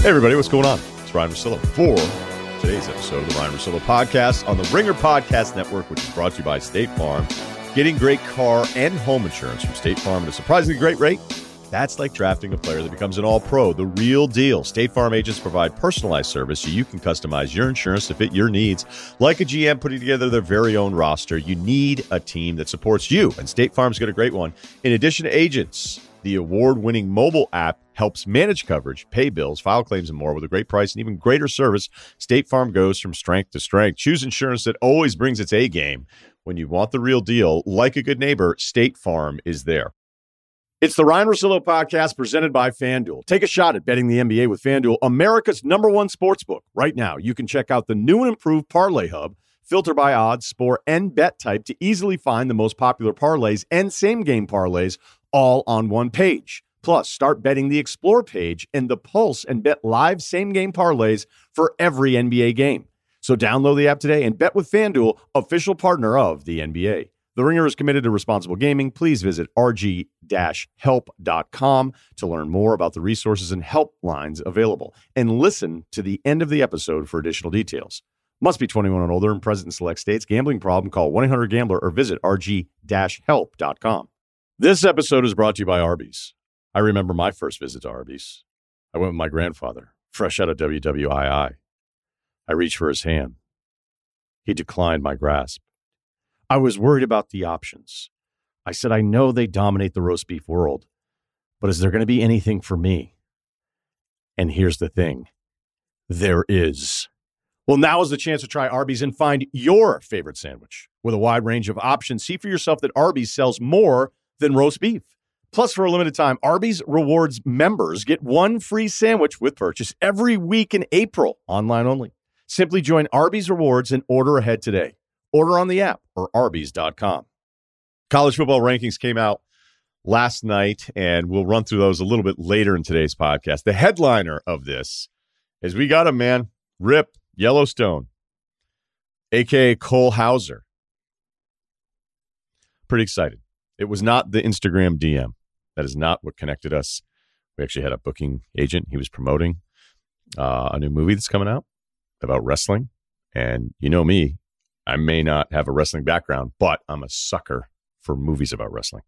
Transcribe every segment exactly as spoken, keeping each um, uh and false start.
Hey, everybody, what's going on? It's Ryan Russillo for today's episode of the Ryan Russillo Podcast on the Ringer Podcast Network, which is brought to you by State Farm. Getting great car and home insurance from State Farm at a surprisingly great rate, that's like drafting a player that becomes an all-pro, the real deal. State Farm agents provide personalized service so you can customize your insurance to fit your needs. Like a G M putting together their very own roster, you need a team that supports you, and State Farm's got a great one. In addition to agents, the award-winning mobile app helps manage coverage, pay bills, file claims, and more with a great price and even greater service. State Farm goes from strength to strength. Choose insurance that always brings its A game. When you want the real deal, like a good neighbor, State Farm is there. It's the Ryan Russillo Podcast presented by FanDuel. Take a shot at betting the N B A with FanDuel, America's number one sportsbook. Right now, you can check out the new and improved Parlay Hub. Filter by odds, score, and bet type to easily find the most popular parlays and same-game parlays all on one page. Plus, start betting the Explore page and the Pulse and bet live same-game parlays for every N B A game. So download the app today and bet with FanDuel, official partner of the N B A. The Ringer is committed to responsible gaming. Please visit r g dash help dot com to learn more about the resources and helplines available. And listen to the end of the episode for additional details. Must be twenty-one and older and present in select states. Gambling problem? Call one eight hundred gambler or visit r g dash help dot com. This episode is brought to you by Arby's. I remember my first visit to Arby's. I went with my grandfather, fresh out of W W I I. I reached for his hand. He declined my grasp. I was worried about the options. I said, I know they dominate the roast beef world, but is there going to be anything for me? And here's the thing. There is. Well, now is the chance to try Arby's and find your favorite sandwich. With a wide range of options, see for yourself that Arby's sells more than roast beef. Plus, for a limited time, Arby's Rewards members get one free sandwich with purchase every week in April, online only. Simply join Arby's Rewards and order ahead today. Order on the app or arby's dot com. College football rankings came out last night, and we'll run through those a little bit later in today's podcast. The headliner of this is we got a man, Rip Yellowstone, a k a. Cole Hauser. Pretty excited. It was not the Instagram D M. That is not what connected us. We actually had a booking agent. He was promoting uh, a new movie that's coming out about wrestling. And you know me, I may not have a wrestling background, but I'm a sucker for movies about wrestling.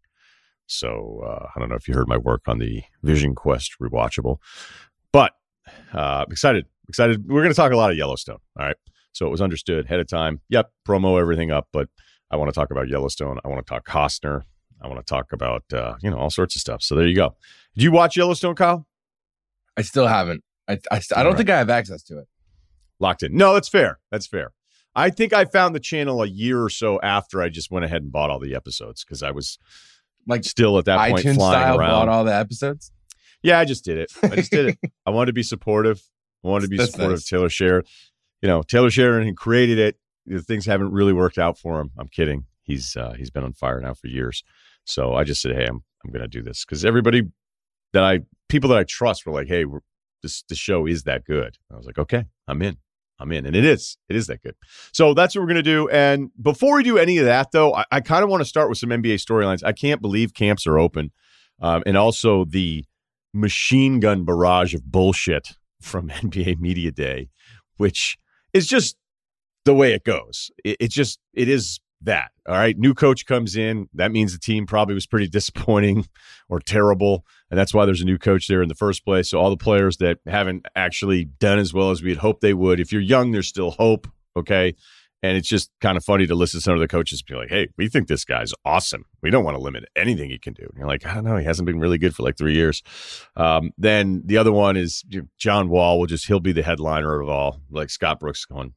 So uh, I don't know if you heard my work on the Vision Quest rewatchable, but uh, excited, excited. We're going to talk a lot of Yellowstone. All right. So it was understood ahead of time. Yep. Promo everything up, but I want to talk about Yellowstone. I want to talk Costner. I want to talk about, uh, you know, all sorts of stuff. So there you go. Did you watch Yellowstone, Kyle? I still haven't. I I, I don't right. think I have access to it. Locked in. No, that's fair. That's fair. I think I found the channel a year or so after I just went ahead and bought all the episodes because I was like still at that iTunes point flying style around. Bought all the episodes? Yeah, I just did it. I just did it. I wanted to be supportive. I wanted to be That's supportive nice. of Taylor Sheridan. You know, Taylor Sheridan created it. The things haven't really worked out for him. I'm kidding. He's uh, he's been on fire now for years. So I just said, hey, I'm I'm going to do this because everybody that I people that I trust were like, hey, we're, this the show is that good. I was like, okay, I'm in. I'm in. And it is. It is that good. So that's what we're going to do. And before we do any of that, though, I, I kind of want to start with some N B A storylines. I can't believe camps are open. Um, and also the machine gun barrage of bullshit from N B A Media Day, which is just the way it goes. It, it just, it is that. All right. New coach comes in. That means the team probably was pretty disappointing or terrible. And that's why there's a new coach there in the first place. So all the players that haven't actually done as well as we had hoped they would, if you're young, there's still hope. Okay. And it's just kind of funny to listen to some of the coaches be like, hey, we think this guy's awesome. We don't want to limit anything he can do. And you're like, I don't know. He hasn't been really good for like three years. Um, then the other one is John Wall will just, he'll be the headliner of all. Like Scott Brooks going,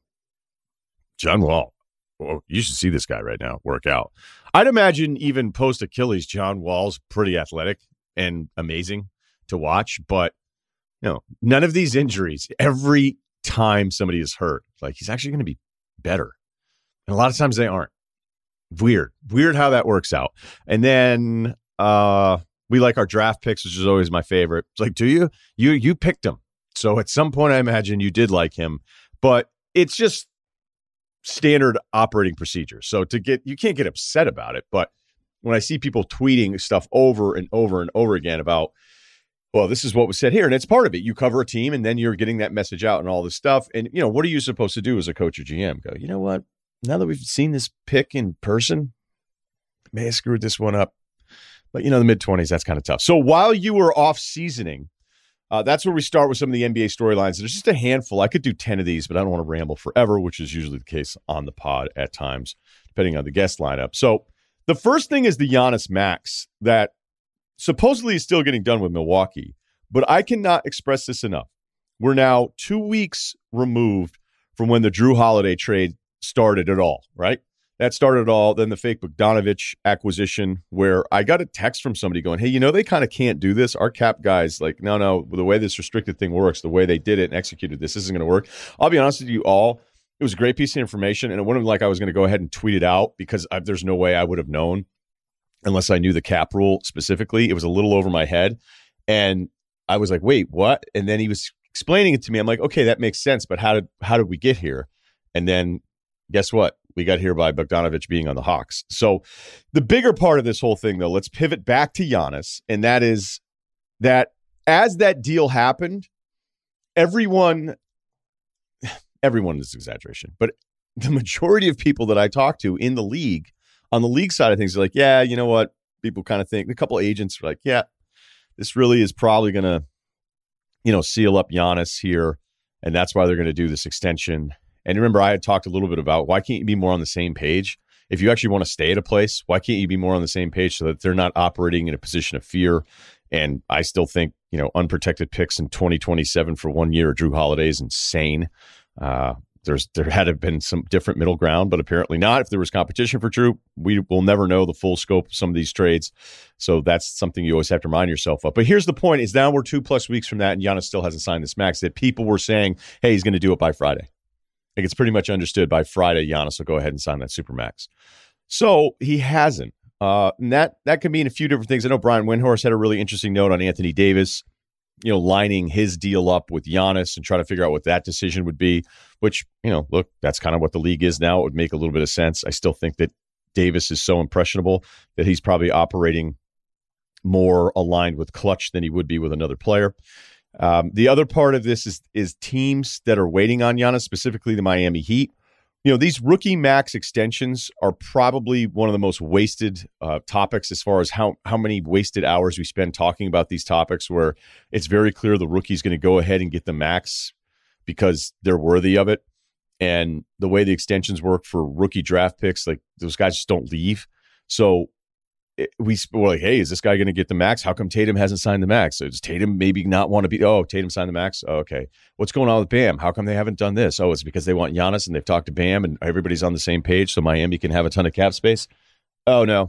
John Wall. Well, you should see this guy right now work out. I'd imagine even post Achilles, John Wall's pretty athletic and amazing to watch. But, you know, none of these injuries, every time somebody is hurt, like he's actually going to be better. And a lot of times they aren't. Weird. Weird how that works out. And then uh, we like our draft picks, which is always my favorite. It's like, do you? You you picked him. So at some point, I imagine you did like him. But it's just standard operating procedure. So to get, you can't get upset about it. But when I see people tweeting stuff over and over and over again about, well, this is what was said here. And it's part of it. You cover a team and then you're getting that message out and all this stuff. And, you know, what are you supposed to do as a coach or G M? Go, you know what? Now that we've seen this pick in person, may have screwed this one up. But, you know, the mid-twenties, that's kind of tough. So while you were off seasoning, uh, that's where we start with some of the N B A storylines. There's just a handful. I could do ten of these, but I don't want to ramble forever, which is usually the case on the pod at times, depending on the guest lineup. So the first thing is the Giannis Max that supposedly is still getting done with Milwaukee. But I cannot express this enough. We're now two weeks removed from when the Drew Holiday trade started at all, right? That started it all. Then the fake Bogdanovich acquisition, where I got a text from somebody going, hey, you know, they kind of can't do this. Our cap guys, like, no, no, the way this restricted thing works, the way they did it and executed this isn't going to work. I'll be honest with you all. It was a great piece of information, and it wouldn't have been like I was going to go ahead and tweet it out because I, there's no way I would have known unless I knew the cap rule specifically. It was a little over my head, and I was like, wait, what? And then he was explaining it to me. I'm like, okay, that makes sense, but how did how did we get here? And then guess what? We got here by Bogdanovich being on the Hawks. So the bigger part of this whole thing, though, let's pivot back to Giannis, and that is that as that deal happened, everyone, everyone is exaggeration, but the majority of people that I talk to in the league, on the league side of things, are like, yeah, you know what? People kind of think, a couple of agents are like, yeah, this really is probably going to, you know, seal up Giannis here, and that's why they're going to do this extension. And remember, I had talked a little bit about why can't you be more on the same page? If you actually want to stay at a place, why can't you be more on the same page so that they're not operating in a position of fear? And I still think, you know, unprotected picks in twenty twenty-seven for one year, Drew Holiday is insane. Uh, there's there had to have been some different middle ground, but apparently not. If there was competition for Drew, we will never know the full scope of some of these trades. So that's something you always have to remind yourself of. But here's the point: is now we're two plus weeks from that, and Giannis still hasn't signed this max. That people were saying, hey, he's going to do it by Friday. Like, it's pretty much understood by Friday, Giannis will go ahead and sign that Supermax. So he hasn't. Uh, and that that can mean a few different things. I know Brian Windhorst had a really interesting note on Anthony Davis, you know, lining his deal up with Giannis and trying to figure out what that decision would be, which, you know, look, that's kind of what the league is now. It would make a little bit of sense. I still think that Davis is so impressionable that he's probably operating more aligned with Clutch than he would be with another player. Um, the other part of this is is teams that are waiting on Giannis, specifically the Miami Heat. You know, these rookie max extensions are probably one of the most wasted uh, topics as far as how how many wasted hours we spend talking about these topics, where it's very clear the rookie's going to go ahead and get the max because they're worthy of it. And the way the extensions work for rookie draft picks, like, those guys just don't leave. So it, we were like, hey, is this guy going to get the max? How come Tatum hasn't signed the max? So does Tatum maybe not want to be, oh, Tatum signed the max? Oh, okay. What's going on with Bam? How come they haven't done this? Oh, it's because they want Giannis and they've talked to Bam and everybody's on the same page so Miami can have a ton of cap space. Oh, no.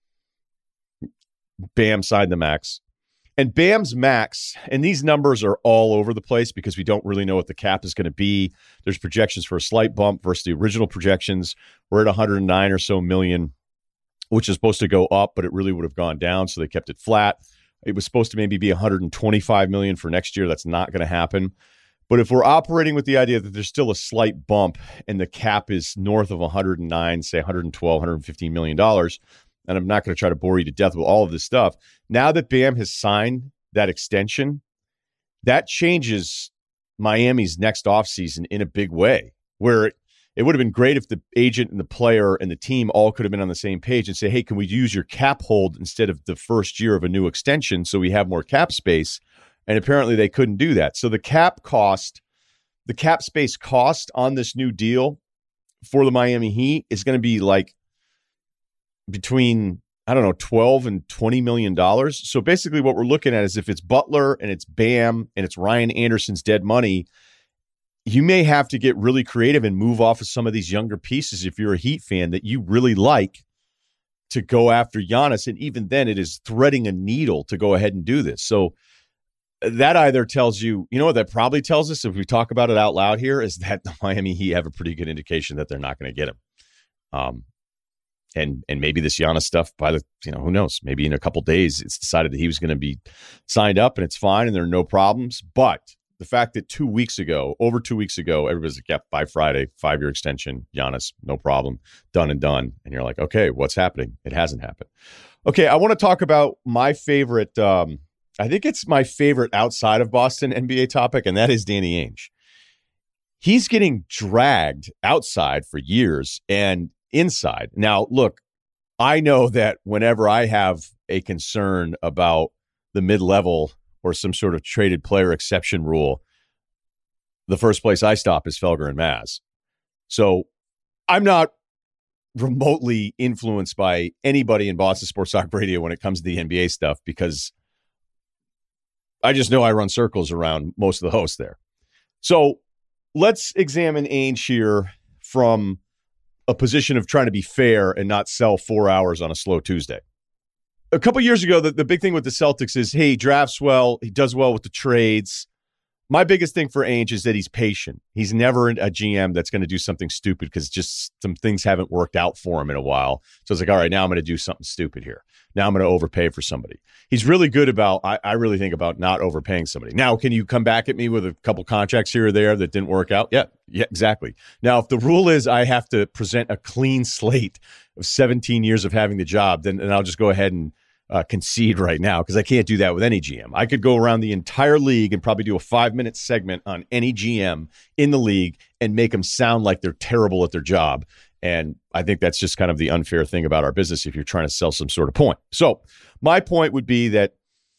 Bam signed the max. And Bam's max, and these numbers are all over the place because we don't really know what the cap is going to be. There's projections for a slight bump versus the original projections. We're at one hundred nine or so million, which is supposed to go up, but it really would have gone down, so they kept it flat. It was supposed to maybe be one hundred twenty-five million dollars for next year. That's not going to happen. But if we're operating with the idea that there's still a slight bump and the cap is north of one hundred nine, say one hundred twelve, one hundred fifteen million dollars, and I'm not going to try to bore you to death with all of this stuff, now that Bam has signed that extension, that changes Miami's next offseason in a big way, where it, It would have been great if the agent and the player and the team all could have been on the same page and say, hey, can we use your cap hold instead of the first year of a new extension so we have more cap space? And apparently they couldn't do that. So the cap cost, the cap space cost on this new deal for the Miami Heat is going to be like between, I don't know, twelve and twenty million dollars. So basically what we're looking at is if it's Butler and it's Bam and it's Ryan Anderson's dead money, you may have to get really creative and move off of some of these younger pieces if you're a Heat fan that you really like to go after Giannis. And even then, it is threading a needle to go ahead and do this. So that either tells you, you know what that probably tells us if we talk about it out loud here, is that the Miami Heat have a pretty good indication that they're not going to get him. Um, and and maybe this Giannis stuff, by the, you know, who knows? Maybe in a couple days, it's decided that he was going to be signed up and it's fine and there are no problems. But the fact that two weeks ago, over two weeks ago, everybody's like, yep, by Friday, five-year extension, Giannis, no problem, done and done. And you're like, okay, what's happening? It hasn't happened. Okay, I want to talk about my favorite um, I think it's my favorite outside of Boston N B A topic, and that is Danny Ainge. He's getting dragged outside for years and inside. Now, look, I know that whenever I have a concern about the mid-level or some sort of traded player exception rule, the first place I stop is Felger and Maz. So I'm not remotely influenced by anybody in Boston Sports Talk Radio when it comes to the N B A stuff, because I just know I run circles around most of the hosts there. So let's examine Ainge here from a position of trying to be fair and not sell four hours on a slow Tuesday. A couple years ago, the, the big thing with the Celtics is, hey, he drafts well, he does well with the trades. My biggest thing for Ainge is that he's patient. He's never a G M that's going to do something stupid because just some things haven't worked out for him in a while. So it's like, all right, now I'm going to do something stupid here. Now I'm going to overpay for somebody. He's really good about, I, I really think about not overpaying somebody. Now, can you come back at me with a couple contracts here or there that didn't work out? Yeah, yeah, exactly. Now, if the rule is I have to present a clean slate of seventeen years of having the job, then, then I'll just go ahead and Uh, concede right now, because I can't do that with any G M. I could go around the entire league and probably do a five-minute segment on any G M in the league and make them sound like they're terrible at their job. And I think that's just kind of the unfair thing about our business if you're trying to sell some sort of point. So my point would be that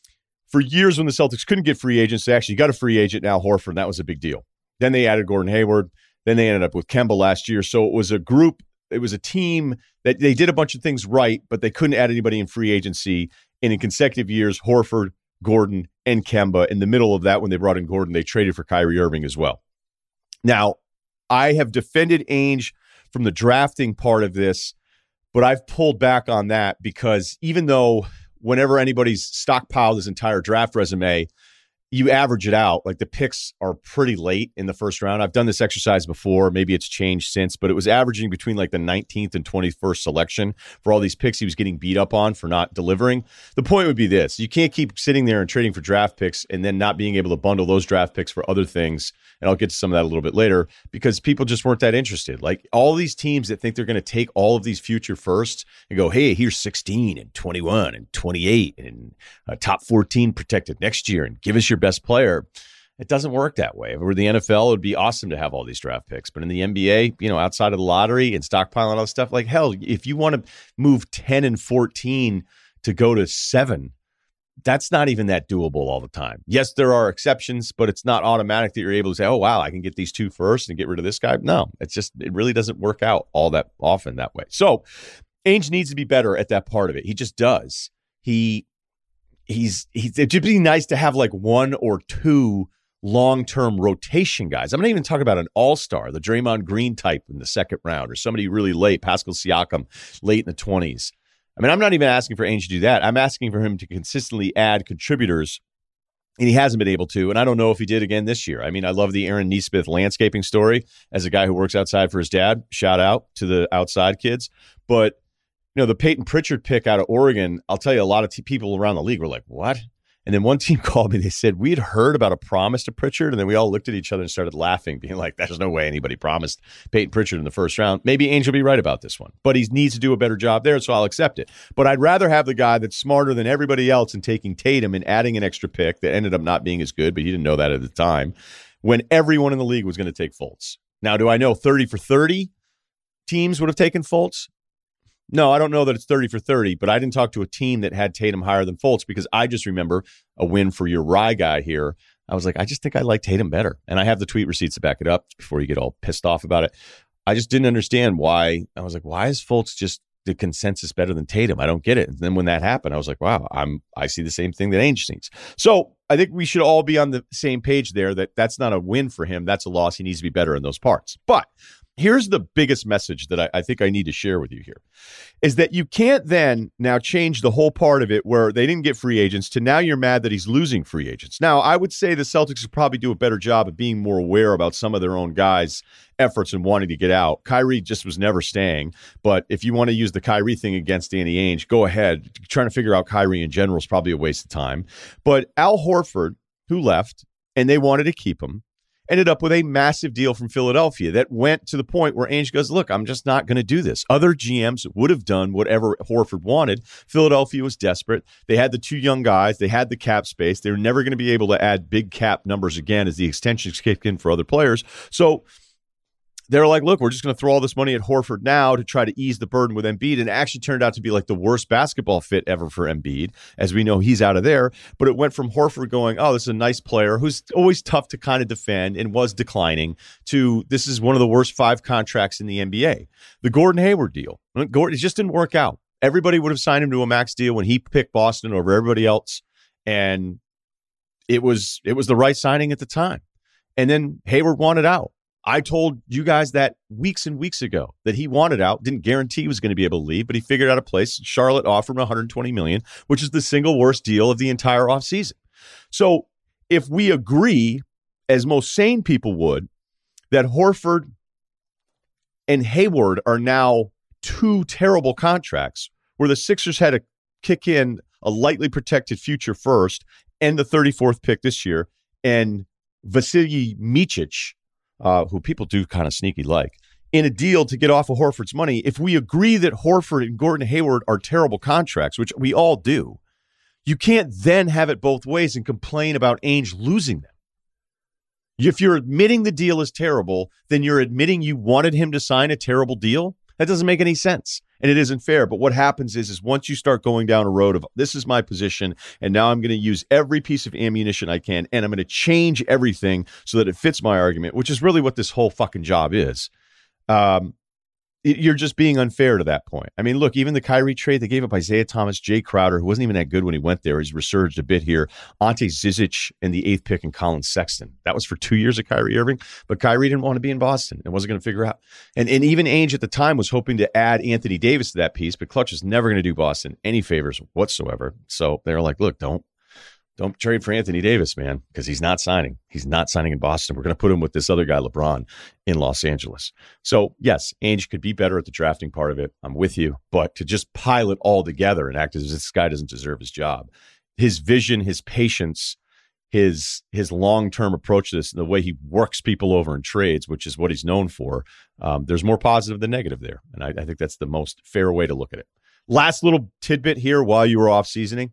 for years when the Celtics couldn't get free agents, they actually got a free agent, Al Horford, and that was a big deal. Then they added Gordon Hayward. Then they ended up with Kemba last year. So it was a group It was a team that they did a bunch of things right, but they couldn't add anybody in free agency. And in consecutive years, Horford, Gordon, and Kemba. In the middle of that, when they brought in Gordon, they traded for Kyrie Irving as well. Now, I have defended Ainge from the drafting part of this, but I've pulled back on that because even though whenever anybody's stockpiled his entire draft resume, you average it out, like the picks are pretty late in the first round. I've done this exercise before. Maybe it's changed since, but it was averaging between like the nineteenth and twenty-first selection for all these picks he was getting beat up on for not delivering. The point would be this. You can't keep sitting there and trading for draft picks and then not being able to bundle those draft picks for other things. And I'll get to some of that a little bit later because people just weren't that interested. Like all these teams that think they're going to take all of these future firsts and go, hey, here's sixteen and twenty-one and twenty-eight and a top fourteen protected next year and give us your best player. It doesn't work that way. If it were the N F L, it would be awesome to have all these draft picks. But in the N B A, you know, outside of the lottery and stockpiling all this stuff, like hell, if you want to move ten and fourteen to go to seven, that's not even that doable all the time. Yes, there are exceptions, but it's not automatic that you're able to say, oh, wow, I can get these two first and get rid of this guy. No, it's just, it really doesn't work out all that often that way. So Ainge needs to be better at that part of it. He just does. He He's, he's, it'd be nice to have like one or two long-term rotation guys. I'm not even talking about an all-star, the Draymond Green type in the second round, or somebody really late, Pascal Siakam, late in the twenties. I mean, I'm not even asking for Ainge to do that. I'm asking for him to consistently add contributors, and he hasn't been able to, and I don't know if he did again this year. I mean, I love the Aaron Nesmith landscaping story as a guy who works outside for his dad. Shout out to the outside kids. But you know, the Peyton Pritchard pick out of Oregon, I'll tell you, a lot of t- people around the league were like, what? And then one team called me. They said, we had heard about a promise to Pritchard. And then we all looked at each other and started laughing, being like, there's no way anybody promised Peyton Pritchard in the first round. Maybe Ainge will be right about this one. But he needs to do a better job there, so I'll accept it. But I'd rather have the guy that's smarter than everybody else and taking Tatum and adding an extra pick that ended up not being as good, but he didn't know that at the time, when everyone in the league was going to take Fultz. Now, do I know thirty for thirty teams would have taken Fultz? No, I don't know that it's thirty for thirty, but I didn't talk to a team that had Tatum higher than Fultz because I just remember a win for your Rye guy here. I was like, I just think I like Tatum better. And I have the tweet receipts to back it up before you get all pissed off about it. I just didn't understand why. I was like, why is Fultz just the consensus better than Tatum? I don't get it. And then when that happened, I was like, wow, I'm I see the same thing that Ainge sees. So I think we should all be on the same page there that that's not a win for him. That's a loss. He needs to be better in those parts. But here's the biggest message that I, I think I need to share with you here is that you can't then now change the whole part of it where they didn't get free agents to now you're mad that he's losing free agents. Now, I would say the Celtics would probably do a better job of being more aware about some of their own guys' efforts and wanting to get out. Kyrie just was never staying. But if you want to use the Kyrie thing against Danny Ainge, go ahead. Trying to figure out Kyrie in general is probably a waste of time. But Al Horford, who left, and they wanted to keep him, ended up with a massive deal from Philadelphia that went to the point where Ainge goes, look, I'm just not going to do this. Other G Ms would have done whatever Horford wanted. Philadelphia was desperate. They had the two young guys. They had the cap space. They were never going to be able to add big cap numbers again as the extensions kicked in for other players. So they're like, look, we're just going to throw all this money at Horford now to try to ease the burden with Embiid. And it actually turned out to be like the worst basketball fit ever for Embiid. As we know, he's out of there. But it went from Horford going, oh, this is a nice player who's always tough to kind of defend and was declining, to this is one of the worst five contracts in the N B A. The Gordon Hayward deal. Gordon, it just didn't work out. Everybody would have signed him to a max deal when he picked Boston over everybody else. And it was it was the right signing at the time. And then Hayward wanted out. I told you guys that weeks and weeks ago that he wanted out, didn't guarantee he was going to be able to leave, but he figured out a place. Charlotte offered him one hundred twenty million dollars, which is the single worst deal of the entire offseason. So if we agree, as most sane people would, that Horford and Hayward are now two terrible contracts where the Sixers had to kick in a lightly protected future first and the thirty-fourth pick this year, and Vasilij Micic, Uh, who people do kind of sneaky like, in a deal to get off of Horford's money. If we agree that Horford and Gordon Hayward are terrible contracts, which we all do, you can't then have it both ways and complain about Ainge losing them. If you're admitting the deal is terrible, then you're admitting you wanted him to sign a terrible deal. That doesn't make any sense, and it isn't fair. But what happens is, is once you start going down a road of this is my position, and now I'm going to use every piece of ammunition I can, and I'm going to change everything so that it fits my argument, which is really what this whole fucking job is. Um, it, you're just being unfair to that point. I mean, look, even the Kyrie trade, they gave up Isaiah Thomas, Jay Crowder, who wasn't even that good when he went there. He's resurged a bit here. Ante Zizic in the eighth pick and Colin Sexton. That was for two years of Kyrie Irving, but Kyrie didn't want to be in Boston and wasn't going to figure out. And, and even Ainge at the time was hoping to add Anthony Davis to that piece, but Clutch is never going to do Boston any favors whatsoever. So they're like, look, don't, Don't trade for Anthony Davis, man, because he's not signing. He's not signing in Boston. We're going to put him with this other guy, LeBron, in Los Angeles. So, yes, Ainge could be better at the drafting part of it. I'm with you. But to just pile it all together and act as if this guy doesn't deserve his job, his vision, his patience, his his long-term approach to this, and the way he works people over in trades, which is what he's known for, um, there's more positive than negative there. And I, I think that's the most fair way to look at it. Last little tidbit here while you were off-seasoning.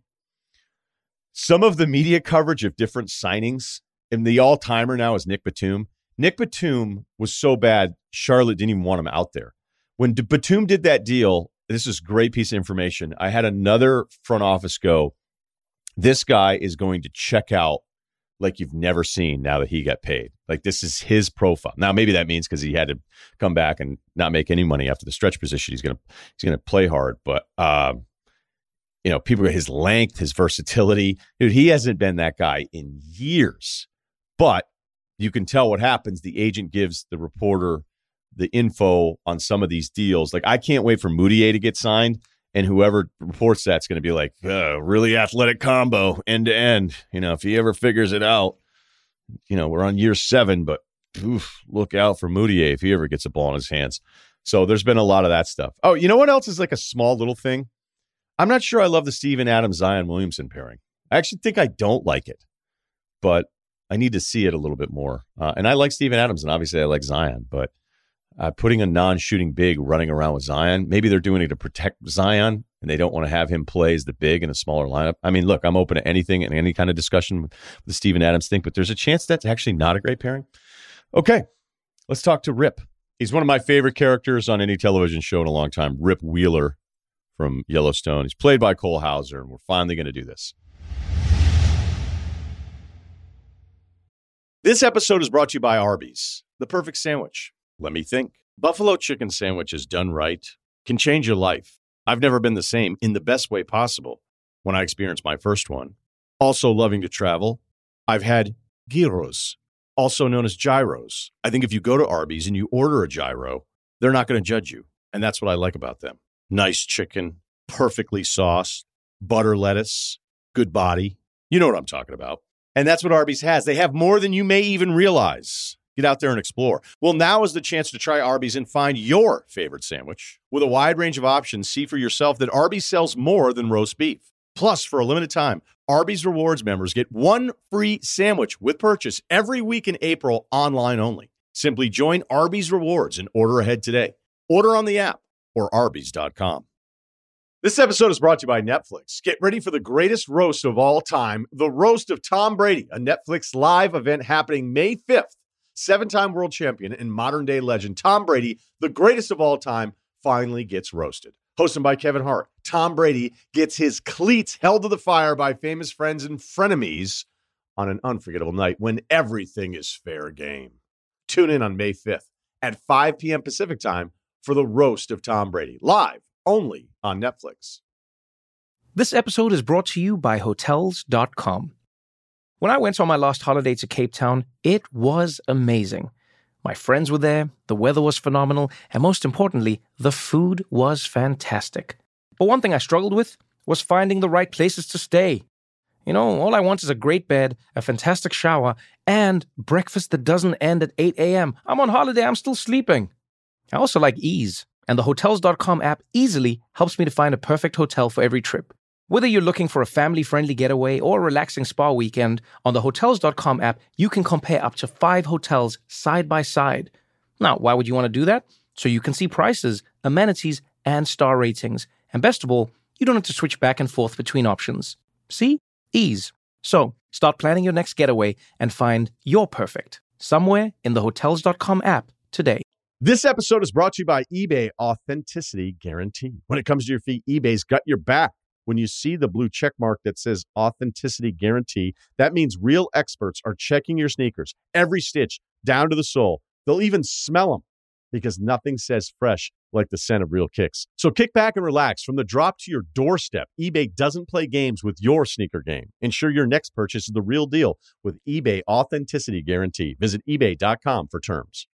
Some of the media coverage of different signings, and the all-timer now is Nick Batum. Nick Batum was so bad, Charlotte didn't even want him out there. When D- Batum did that deal, this is a great piece of information. I had another front office go, this guy is going to check out like you've never seen now that he got paid. Like, this is his profile. Now, maybe that means because he had to come back and not make any money after the stretch position, he's going to he's going to play hard. But, um, you know, people, his length, his versatility, dude, he hasn't been that guy in years. But you can tell what happens. The agent gives the reporter the info on some of these deals. Like, I can't wait for Moutier to get signed, and whoever reports that's going to be like, uh, really athletic combo, end to end. You know, if he ever figures it out, you know, we're on year seven, but oof, look out for Moutier if he ever gets a ball in his hands. So there's been a lot of that stuff. Oh, you know what else is like a small little thing? I'm not sure I love the Steven Adams, Zion Williamson pairing. I actually think I don't like it, but I need to see it a little bit more. Uh, and I like Steven Adams, and obviously I like Zion, but uh, putting a non-shooting big running around with Zion, maybe they're doing it to protect Zion, and they don't want to have him play as the big in a smaller lineup. I mean, look, I'm open to anything and any kind of discussion with the Steven Adams thing, but there's a chance that's actually not a great pairing. Okay, let's talk to Rip. He's one of my favorite characters on any television show in a long time, Rip Wheeler from Yellowstone. He's played by Cole Hauser, and we're finally going to do this. This episode is brought to you by Arby's, the perfect sandwich. Let me think. Buffalo chicken sandwiches done right can change your life. I've never been the same in the best way possible when I experienced my first one. Also loving to travel, I've had gyros, also known as gyros. I think if you go to Arby's and you order a gyro, they're not going to judge you, and that's what I like about them. Nice chicken, perfectly sauced, butter lettuce, good body. You know what I'm talking about. And that's what Arby's has. They have more than you may even realize. Get out there and explore. Well, now is the chance to try Arby's and find your favorite sandwich. With a wide range of options, see for yourself that Arby's sells more than roast beef. Plus, for a limited time, Arby's Rewards members get one free sandwich with purchase every week in April, online only. Simply join Arby's Rewards and order ahead today. Order on the app or arby's dot com. This episode is brought to you by Netflix. Get ready for the greatest roast of all time, the Roast of Tom Brady, a Netflix live event happening May fifth. Seven-time world champion and modern-day legend Tom Brady, the greatest of all time, finally gets roasted. Hosted by Kevin Hart, Tom Brady gets his cleats held to the fire by famous friends and frenemies on an unforgettable night when everything is fair game. Tune in on May fifth at five p.m. Pacific time for the Roast of Tom Brady, live only on Netflix. This episode is brought to you by Hotels dot com. When I went on my last holiday to Cape Town, it was amazing. My friends were there, the weather was phenomenal, and most importantly, the food was fantastic. But one thing I struggled with was finding the right places to stay. You know, all I want is a great bed, a fantastic shower, and breakfast that doesn't end at eight a.m. I'm on holiday, I'm still sleeping. I also like ease, and the Hotels dot com app easily helps me to find a perfect hotel for every trip. Whether you're looking for a family-friendly getaway or a relaxing spa weekend, on the Hotels dot com app, you can compare up to five hotels side by side. Now, why would you want to do that? So you can see prices, amenities, and star ratings. And best of all, you don't have to switch back and forth between options. See? Ease. So, start planning your next getaway and find your perfect somewhere in the Hotels dot com app today. This episode is brought to you by eBay Authenticity Guarantee. When it comes to your feet, eBay's got your back. When you see the blue check mark that says Authenticity Guarantee, that means real experts are checking your sneakers, every stitch, down to the sole. They'll even smell them, because nothing says fresh like the scent of real kicks. So kick back and relax. From the drop to your doorstep, eBay doesn't play games with your sneaker game. Ensure your next purchase is the real deal with eBay Authenticity Guarantee. Visit ebay dot com for terms.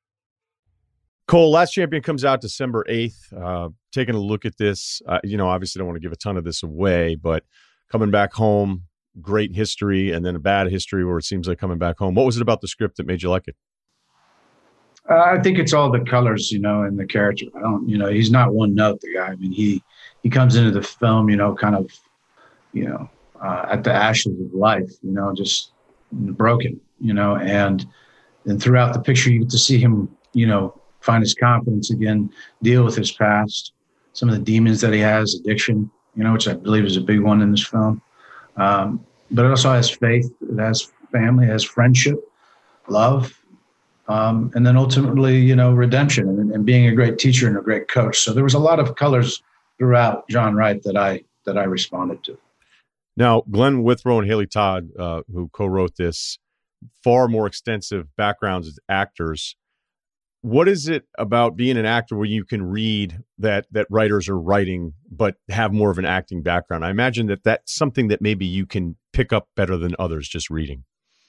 Cole, Last Champion comes out December eighth. Uh, taking a look at this, uh, you know, obviously don't want to give a ton of this away, but coming back home, great history, and then a bad history where it seems like coming back home. What was it about the script that made you like it? Uh, I think it's all the colors, you know, and the character. I don't, you know, he's not one note, the guy. I mean, he he comes into the film, you know, kind of, you know, uh, at the ashes of life, you know, just broken, you know, and and throughout the picture, you get to see him, you know, find his confidence again, deal with his past, some of the demons that he has, addiction, you know, which I believe is a big one in this film. Um, but it also has faith, it has family, it has friendship, love, um, and then ultimately, you know, redemption and, and being a great teacher and a great coach. So there was a lot of colors throughout John Wright that I that I responded to. Now, Glenn Withrow and Haley Todd, uh, who co-wrote this, far more extensive backgrounds as actors. What is it about being an actor where you can read that that writers are writing but have more of an acting background? I imagine that that's something that maybe you can pick up better than others just reading.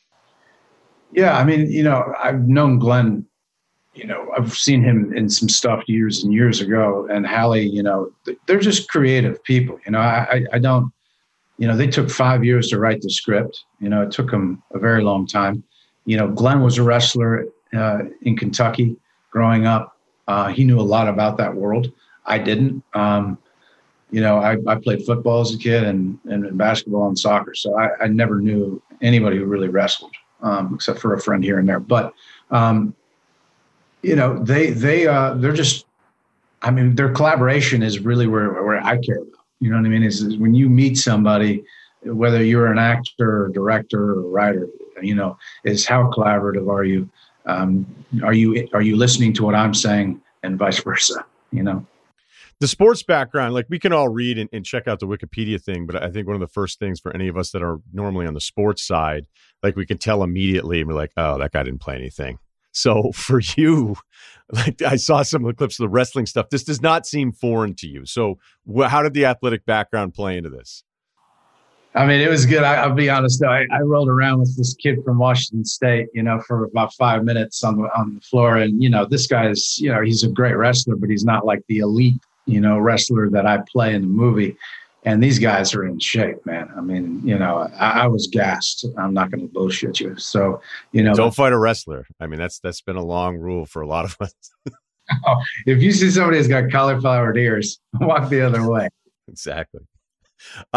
Yeah, I mean, you know, I've known Glenn, you know, I've seen him in some stuff years and years ago, and Hallie, you know, they're just creative people. You know, I, I don't, you know, they took five years to write the script. You know, it took them a very long time. You know, Glenn was a wrestler uh, in Kentucky. Growing up, uh, he knew a lot about that world. I didn't. Um, you know, I, I played football as a kid and, and basketball and soccer. So I, I never knew anybody who really wrestled, um, except for a friend here and there. But, um, you know, they, they, uh, they're just, I mean, their collaboration is really where, where I care about. You know what I mean? Is, is when you meet somebody, whether you're an actor or director or writer, you know, is how collaborative are you? Um, are you are you listening to what I'm saying, and vice versa? You know, the sports background, like we can all read and, and check out the Wikipedia thing, but I think one of the first things for any of us that are normally on the sports side, like we can tell immediately, and we're like, oh, that guy didn't play anything. So for you, like I saw some of the clips of the wrestling stuff. This does not seem foreign to you. So wh- how did the athletic background play into this? I mean, it was good. I, I'll be honest, though. I, I rolled around with this kid from Washington State, you know, for about five minutes on the on the floor. And, you know, this guy's, you know, he's a great wrestler, but he's not like the elite, you know, wrestler that I play in the movie. And these guys are in shape, man. I mean, you know, I, I was gassed. I'm not going to bullshit you. So, you know. Don't fight a wrestler. I mean, that's that's been a long rule for a lot of us. Oh, if you see somebody who's got cauliflower ears, walk the other way. Exactly. I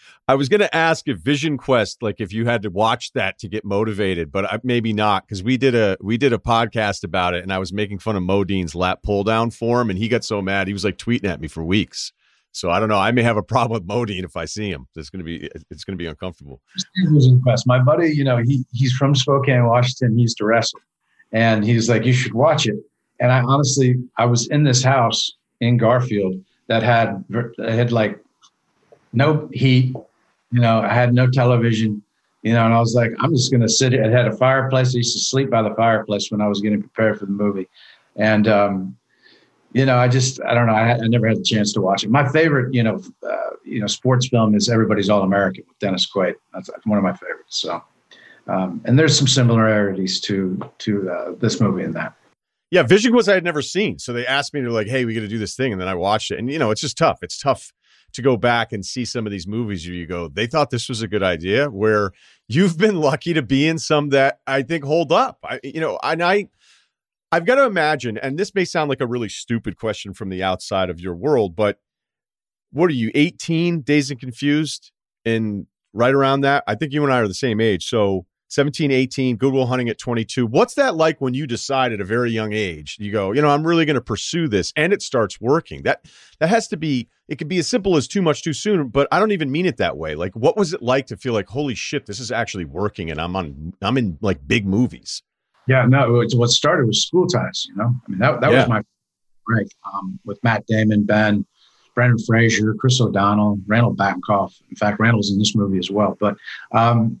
I was going to ask if Vision Quest, like if you had to watch that to get motivated, but I, maybe not, because we did a we did a podcast about it, and I was making fun of Modine's lap pull down form, and he got so mad he was like tweeting at me for weeks. So I don't know. I may have a problem with Modine if I see him. It's going to be it's going to be uncomfortable. Vision Quest. My buddy, you know, he he's from Spokane, Washington. He used to wrestle, and he's like, you should watch it. And I honestly, I was in this house in Garfield that had that had like no heat. You know, I had no television, you know, and I was like, I'm just going to sit here. I had a fireplace. I used to sleep by the fireplace when I was getting prepared for the movie. And, um, you know, I just, I don't know. I, I never had the chance to watch it. My favorite, you know, uh, you know, sports film is Everybody's All-American with Dennis Quaid. That's, that's one of my favorites. So, um, and there's some similarities to, to uh, this movie and that. Yeah. Vision Quest I had never seen. So they asked me to like, hey, we got to do this thing. And then I watched it. And, you know, it's just tough. It's tough to go back and see some of these movies where you go, they thought this was a good idea, where you've been lucky to be in some that I think hold up. I, you know, and I, I've got to imagine, and this may sound like a really stupid question from the outside of your world, but what are you, eighteen, Dazed and Confused? And right around that, I think you and I are the same age. So seventeen, eighteen, Good Will Hunting at twenty-two. What's that like when you decide at a very young age, you go, you know, I'm really going to pursue this, and it starts working? That that has to be, it could be as simple as too much too soon, but I don't even mean it that way. Like, what was it like to feel like, holy shit, this is actually working, and I'm on, I'm in like big movies? Yeah, no, it's, what started was School Ties, you know? I mean, that, that yeah. was my break um, with Matt Damon, Ben, Brendan Fraser, Chris O'Donnell, Randall Batinkoff. In fact, Randall's in this movie as well. But, um,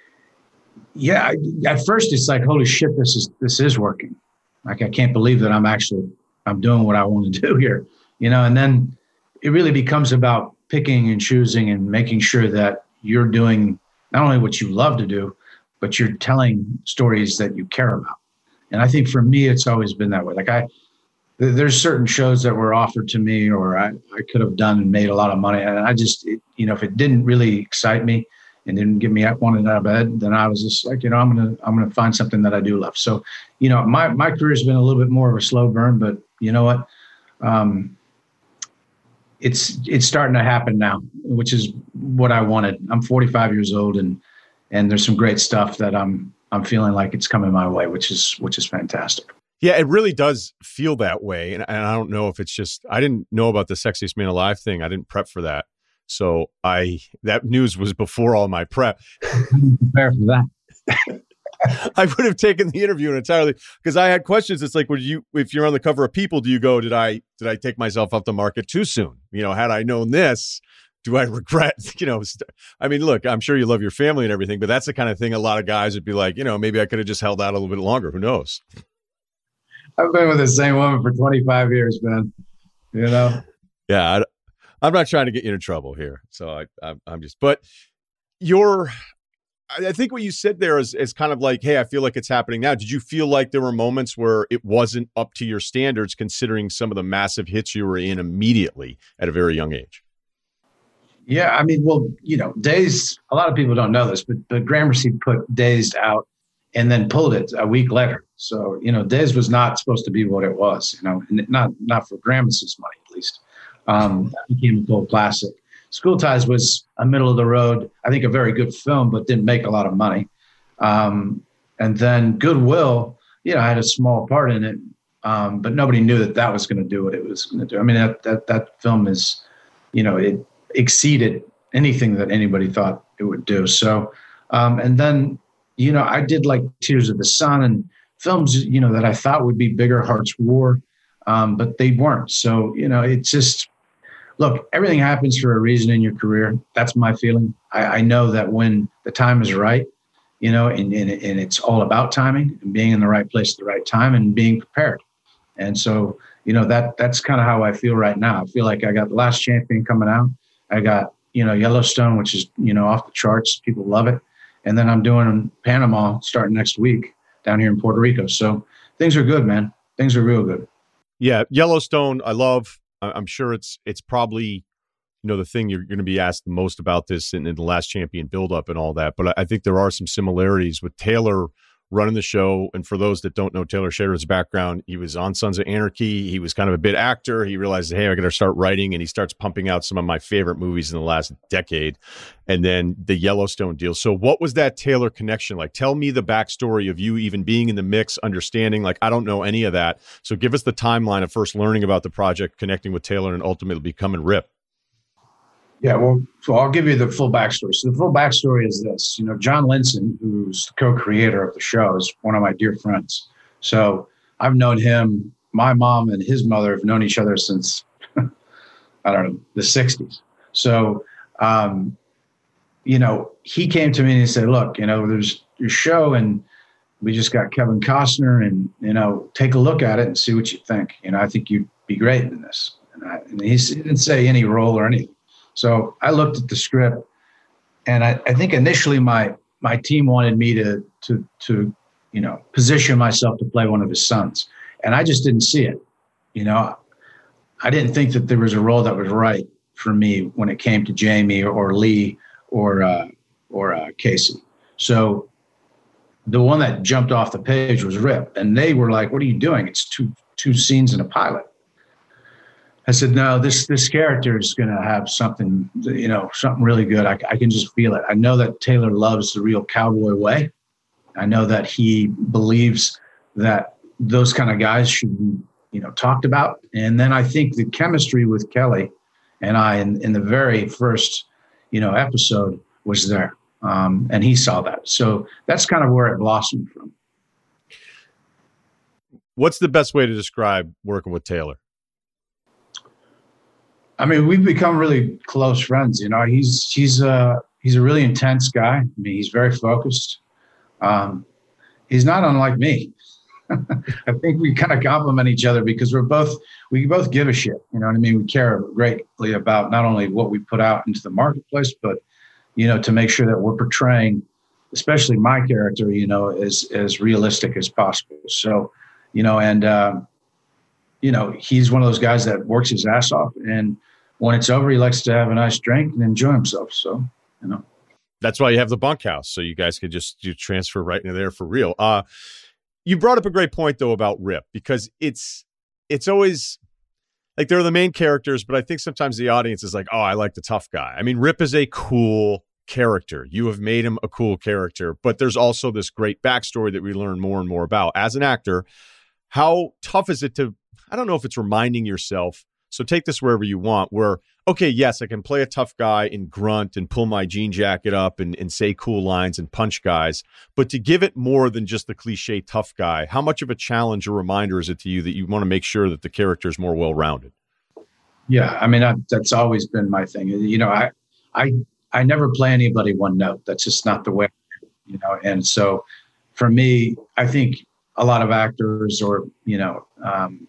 yeah, I, at first it's like, holy shit, this is this is working. Like, I can't believe that I'm actually, I'm doing what I want to do here, you know? And then it really becomes about picking and choosing and making sure that you're doing not only what you love to do, but you're telling stories that you care about. And I think for me, it's always been that way. Like I, there's certain shows that were offered to me or I, I could have done and made a lot of money. And I just, it, you know, if it didn't really excite me and didn't get me wanted out of bed, then I was just like, you know, I'm going to, I'm going to find something that I do love. So, you know, my, my career has been a little bit more of a slow burn, but you know what? Um, it's, it's starting to happen now, which is what I wanted. I'm forty-five years old and, and there's some great stuff that I'm, I'm feeling like it's coming my way, which is, which is fantastic. Yeah, it really does feel that way. And, and I don't know if it's just, I didn't know about the Sexiest Man Alive thing. I didn't prep for that. So I, that news was before all my prep. Prepare for that. I would have taken the interview entirely because I had questions. It's like, would you, if you're on the cover of People, do you go, did I, did I take myself off the market too soon? You know, had I known this, do I regret, you know, st- I mean, look, I'm sure you love your family and everything, but that's the kind of thing a lot of guys would be like, you know, maybe I could have just held out a little bit longer. Who knows? I've been with the same woman for twenty-five years, man. You know? Yeah. I, I'm not trying to get you in trouble here. So I, I, I'm just, but you're, I think what you said there is, is kind of like, hey, I feel like it's happening now. Did you feel like there were moments where it wasn't up to your standards, considering some of the massive hits you were in immediately at a very young age? Yeah. I mean, well, you know, Dazed, a lot of people don't know this, but, but Gramercy put Dazed out and then pulled it a week later. So, you know, Dazed was not supposed to be what it was, you know, and not, not for Gramercy's money, at least. Um, that became a cult classic. School Ties was a middle of the road, I think a very good film, but didn't make a lot of money. Um, and then Goodwill, you know, I had a small part in it, um, but nobody knew that that was going to do what it was going to do. I mean, that, that, that film is, you know, it exceeded anything that anybody thought it would do. So, um, and then, you know, I did like Tears of the Sun and films, you know, that I thought would be bigger, Hearts War, um, but they weren't. So, you know, it's just, look, everything happens for a reason in your career. That's my feeling. I, I know that when the time is right, you know, and, and, and it's all about timing and being in the right place at the right time and being prepared. And so, you know, that that's kind of how I feel right now. I feel like I got The Last Champion coming out. I got, you know, Yellowstone, which is, you know, off the charts. People love it. And then I'm doing Panama starting next week down here in Puerto Rico. So things are good, man. Things are real good. Yeah. Yellowstone, I love. I'm sure it's it's probably, you know, the thing you're going to be asked the most about this in, in The Last Champion buildup and all that. But I think there are some similarities with Taylor running the show. And for those that don't know Taylor Sheridan's background, he was on Sons of Anarchy. He was kind of a bit actor. He realized, hey, I got to start writing, and he starts pumping out some of my favorite movies in the last decade. And then the Yellowstone deal. So what was that Taylor connection like? Tell me the backstory of you even being in the mix, understanding, like, I don't know any of that. So give us the timeline of first learning about the project, connecting with Taylor, and ultimately becoming Rip. Yeah, well, so I'll give you the full backstory. So the full backstory is this. You know, John Linson, who's the co-creator of the show, is one of my dear friends. So I've known him. My mom and his mother have known each other since, I don't know, the sixties. So, um, you know, he came to me and he said, look, you know, there's your show and we just got Kevin Costner, and, you know, take a look at it and see what you think. You know, I think you'd be great in this. And, I, and he didn't say any role or anything. So I looked at the script, and I, I think initially my my team wanted me to to to you know position myself to play one of his sons, and I just didn't see it. You know, I didn't think that there was a role that was right for me when it came to Jamie or, or Lee or uh, or uh, Casey. So the one that jumped off the page was Rip, and they were like, "What are you doing? It's two two scenes in a pilot." I said, no, this this character is going to have something, you know, something really good. I, I can just feel it. I know that Taylor loves the real cowboy way. I know that he believes that those kind of guys should be, you know, talked about. And then I think the chemistry with Kelly and I in, in the very first, you know, episode was there. Um, and he saw that. So that's kind of where it blossomed from. What's the best way to describe working with Taylor? I mean, we've become really close friends. You know, he's he's a he's a really intense guy. I mean, he's very focused. Um, he's not unlike me. I think we kind of complement each other because we're both we both give a shit. You know what I mean? We care greatly about not only what we put out into the marketplace, but you know, to make sure that we're portraying, especially my character, you know, as as realistic as possible. So, you know, and. Uh, You know, he's one of those guys that works his ass off. And when it's over, he likes to have a nice drink and enjoy himself. So, you know. That's why you have the bunkhouse. So you guys could just you transfer right into there for real. Uh, you brought up a great point, though, about Rip, because it's it's always like they're the main characters. But I think sometimes the audience is like, oh, I like the tough guy. I mean, Rip is a cool character. You have made him a cool character. But there's also this great backstory that we learn more and more about. As an actor, how tough is it to, I don't know if it's reminding yourself, so take this wherever you want, where, okay, yes, I can play a tough guy and grunt and pull my jean jacket up and, and say cool lines and punch guys, but to give it more than just the cliche tough guy, how much of a challenge or reminder is it to you that you want to make sure that the character is more well-rounded? Yeah, I mean, I, that's always been my thing. You know, I, I, I never play anybody one note. That's just not the way, you know, and so for me, I think a lot of actors or, you know, um,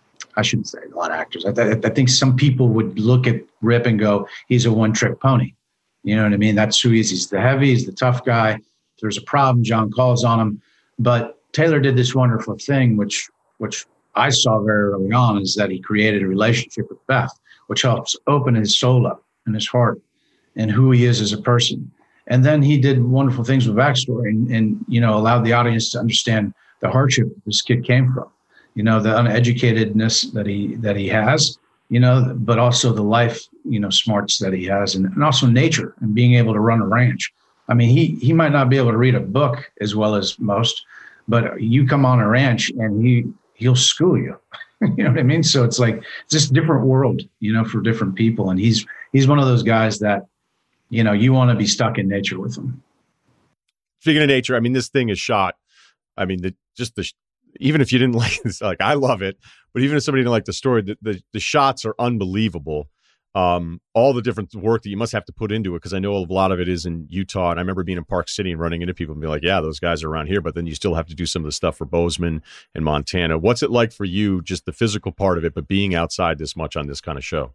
I shouldn't say a lot of actors. I, th- I think some people would look at Rip and go, he's a one-trick pony. You know what I mean? That's who he is. He's the heavy, he's the tough guy. If there's a problem, John calls on him. But Taylor did this wonderful thing, which which I saw very early on, is that he created a relationship with Beth, which helps open his soul up and his heart and who he is as a person. And then he did wonderful things with backstory and, and you know, allowed the audience to understand the hardship this kid came from. You know, the uneducatedness that he that he has, you know, but also the life, you know, smarts that he has, and, and also nature and being able to run a ranch. I mean, he he might not be able to read a book as well as most, but you come on a ranch and he he'll school you. You know what I mean? So it's like it's just a different world, you know, for different people. And he's he's one of those guys that, you know, you want to be stuck in nature with him. Speaking of nature, I mean, this thing is shot. I mean, the just the. Even if you didn't like this, like I love it, but even if somebody didn't like the story, the, the, the shots are unbelievable. Um, all the different work that you must have to put into it, because I know a lot of it is in Utah. And I remember being in Park City and running into people and be like, yeah, those guys are around here. But then you still have to do some of the stuff for Bozeman and Montana. What's it like for you, just the physical part of it, but being outside this much on this kind of show?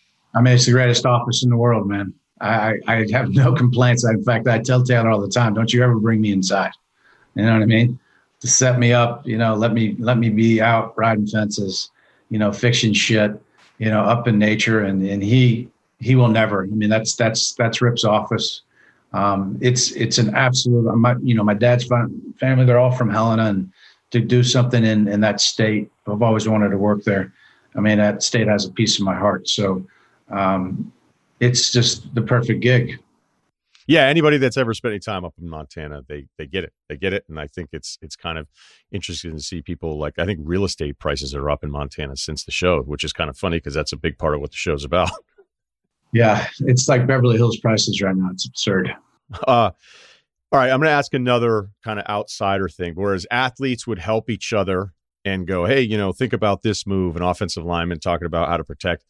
I mean, it's the greatest office in the world, man. I, I have no complaints. In fact, I tell Taylor all the time, don't you ever bring me inside. You know what I mean? To set me up, you know, let me let me be out riding fences, you know, fixing shit, you know, up in nature, and and he he will never. I mean, that's that's that's Rip's office. Um, it's it's an absolute. My you know my dad's family, they're all from Helena, and to do something in in that state, I've always wanted to work there. I mean, that state has a piece of my heart. So um, it's just the perfect gig. Yeah, anybody that's ever spent any time up in Montana, they they get it. They get it. And I think it's it's kind of interesting to see people like, I think real estate prices are up in Montana since the show, which is kind of funny because that's a big part of what the show's about. Yeah, it's like Beverly Hills prices right now. It's absurd. Uh, all right, I'm going to ask another kind of outsider thing. Whereas athletes would help each other and go, hey, you know, think about this move, an offensive lineman talking about how to protect.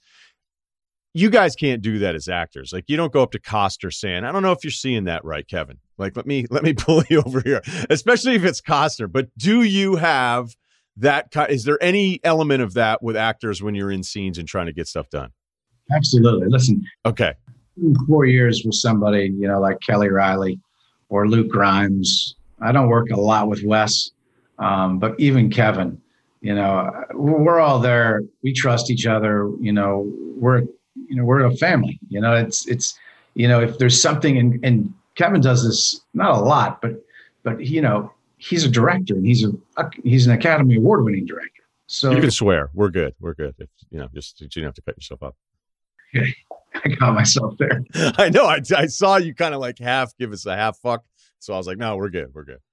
You guys can't do that as actors. Like, you don't go up to Costner saying, I don't know if you're seeing that right, Kevin. Like, let me let me pull you over here, especially if it's Costner. But do you have that? Is there any element of that with actors when you're in scenes and trying to get stuff done? Absolutely. Listen. Okay. Four years with somebody, you know, like Kelly Riley or Luke Grimes. I don't work a lot with Wes, um, but even Kevin, you know, we're all there. We trust each other. You know, we're you know we're a family. You know, it's it's you know if there's something, and, and Kevin does this not a lot, but but you know he's a director and he's a he's an Academy Award winning director. So you can swear. We're good. We're good. If you know, just you don't have to cut yourself up. Okay. I got myself there. I know. I, I saw you kind of like half give us a half fuck. So I was like, no, we're good. We're good.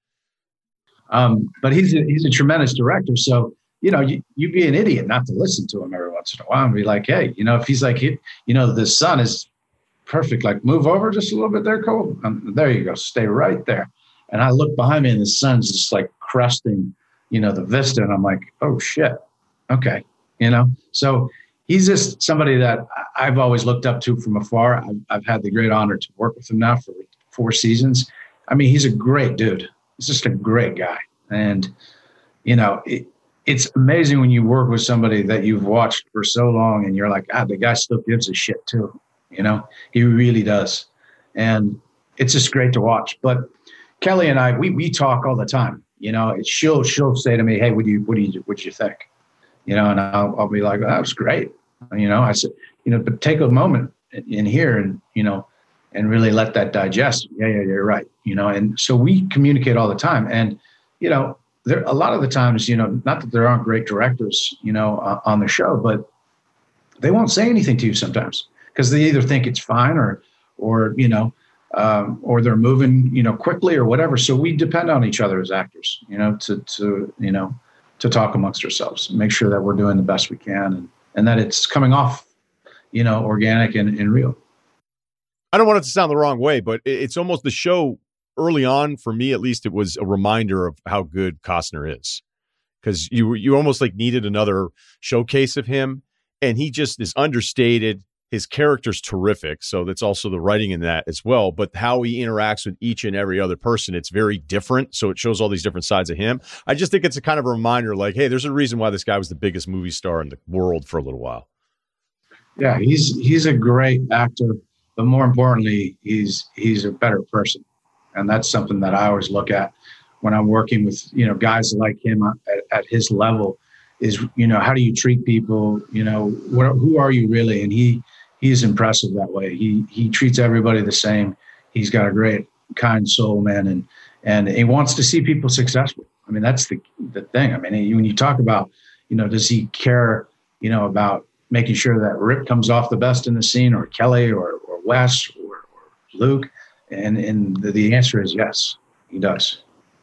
Um, but he's a, he's a tremendous director. So, you know, you, you'd be an idiot not to listen to him every once in a while and be like, hey, you know, if he's like, you know, the sun is perfect, like move over just a little bit there, Cole. Um, there you go. Stay right there. And I look behind me and the sun's just like cresting, you know, the vista. And I'm like, oh shit. Okay. You know, so he's just somebody that I've always looked up to from afar. I've, I've had the great honor to work with him now for four seasons. I mean, he's a great dude. He's just a great guy. And, you know, it, it's amazing when you work with somebody that you've watched for so long and you're like, ah, the guy still gives a shit too. You know, he really does. And it's just great to watch. But Kelly and I, we we talk all the time. You know, she'll she'll say to me, hey, what do you what do you what do you think? You know, and I'll, I'll be like, oh, that was great. You know, I said, you know, but take a moment in here and, you know, and really let that digest. Yeah, yeah, you're right. You know, and so we communicate all the time. And, you know, there a lot of the times, you know, not that there aren't great directors, you know, uh, on the show, but they won't say anything to you sometimes because they either think it's fine or, or, you know, um, or they're moving, you know, quickly or whatever. So we depend on each other as actors, you know, to, to, you know, to talk amongst ourselves, make sure that we're doing the best we can and, and that it's coming off, you know, organic and, and real. I don't want it to sound the wrong way, but it's almost the show early on, for me at least, it was a reminder of how good Costner is. Because you you almost like needed another showcase of him. And he just is understated. His character's terrific. So that's also the writing in that as well. But how he interacts with each and every other person, it's very different. So it shows all these different sides of him. I just think it's a kind of a reminder like, hey, there's a reason why this guy was the biggest movie star in the world for a little while. Yeah, he's he's a great actor. But more importantly, he's he's a better person. And that's something that I always look at when I'm working with, you know, guys like him at, at his level is, you know, how do you treat people? You know, what, who are you really? And he he's impressive that way. He he treats everybody the same. He's got a great, kind soul, man. And and he wants to see people successful. I mean, that's the the thing. I mean, when you talk about, you know, does he care, you know, about making sure that Rip comes off the best in the scene or Kelly or, or Wes or, or Luke? And and the, the answer is yes, he does.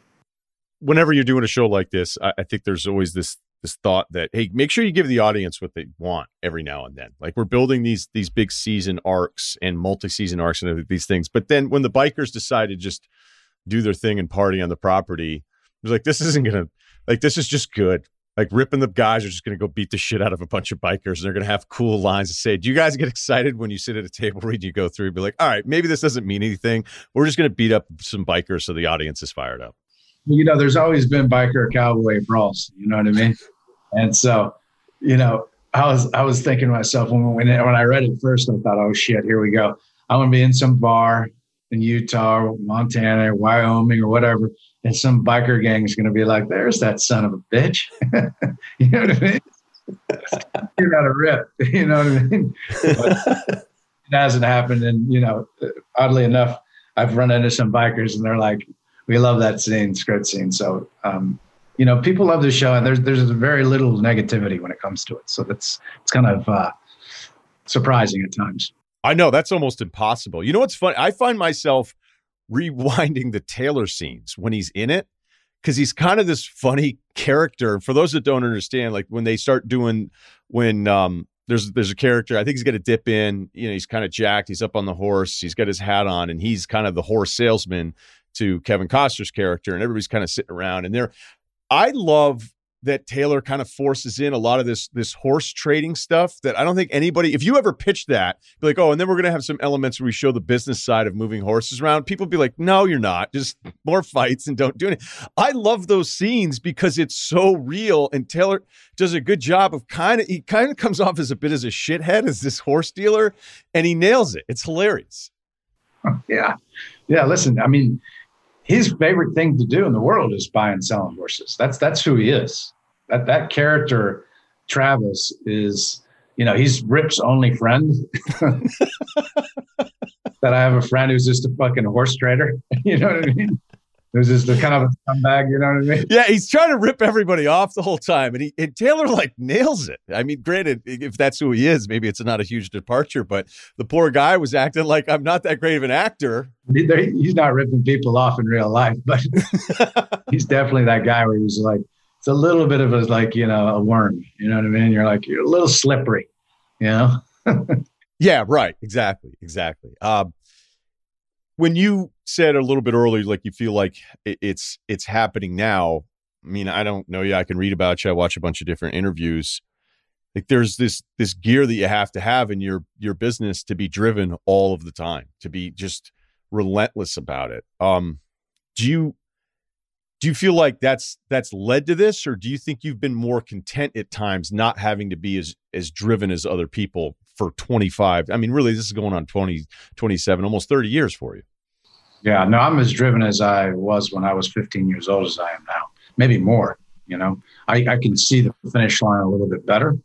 Whenever you're doing a show like this, I, I think there's always this this thought that, hey, make sure you give the audience what they want every now and then. Like we're building these these big season arcs and multi-season arcs and these things. But then when the bikers decide to just do their thing and party on the property, it was like, this isn't going to, like, this is just good. Like Rip and the guys are just going to go beat the shit out of a bunch of bikers. And they're going to have cool lines to say. Do you guys get excited when you sit at a table read, you go through and be like, all right, maybe this doesn't mean anything. We're just going to beat up some bikers so the audience is fired up. You know, there's always been biker cowboy brawls. You know what I mean? And so, you know, I was I was thinking to myself when when, when I read it first, I thought, oh shit, here we go. I'm going to be in some bar in Utah or Montana or Wyoming or whatever. And some biker gang is going to be like, there's that son of a bitch. You know what I mean? You're not a Rip. You know what I mean? But it hasn't happened. And, you know, oddly enough, I've run into some bikers and they're like, we love that scene. It's a great scene. So, um, you know, people love the show, and there's, there's very little negativity when it comes to it. So that's, it's kind of uh, surprising at times. I know that's almost impossible. You know what's funny? I find myself rewinding the Taylor scenes when he's in it, because he's kind of this funny character. For those that don't understand, like when they start doing, when um, there's there's a character, I think he's got to dip in, you know, he's kind of jacked, he's up on the horse, he's got his hat on, and he's kind of the horse salesman to Kevin Costner's character, and everybody's kind of sitting around. And they're, I love that Taylor kind of forces in a lot of this this horse trading stuff that I don't think anybody, if you ever pitch that, be like, oh, and then we're going to have some elements where we show the business side of moving horses around. People be like, no, you're not. Just more fights and don't do anything. I love those scenes because it's so real, and Taylor does a good job of kind of, he kind of comes off as a bit as a shithead as this horse dealer, and he nails it. It's hilarious. Yeah. Yeah. Listen, I mean, his favorite thing to do in the world is buy and selling horses. That's that's who he is. That that character, Travis, is, you know, he's Rip's only friend. That I have a friend who's just a fucking horse trader. You know what I mean? Who's just a kind of a scumbag. You know what I mean? Yeah, he's trying to rip everybody off the whole time, and he and Taylor like nails it. I mean, granted, if that's who he is, maybe it's not a huge departure, but the poor guy was acting like I'm not that great of an actor. He's not ripping people off in real life, but he's definitely that guy where he's like, it's a little bit of a, like, you know, a worm, you know what I mean? You're like, you're a little slippery, you know? Yeah, right. Exactly. Exactly. Um, when you said a little bit earlier, like you feel like it, it's, it's happening now. I mean, I don't know you. I can read about you. I watch a bunch of different interviews. Like there's this, this gear that you have to have in your, your business to be driven all of the time, to be just relentless about it. Um, do you, do you feel like that's, that's led to this, or do you think you've been more content at times not having to be as, as driven as other people for twenty-five? I mean, really, this is going on twenty, twenty-seven, almost thirty years for you. Yeah, no, I'm as driven as I was when I was fifteen years old as I am now, maybe more. You know, I, I can see the finish line a little bit better.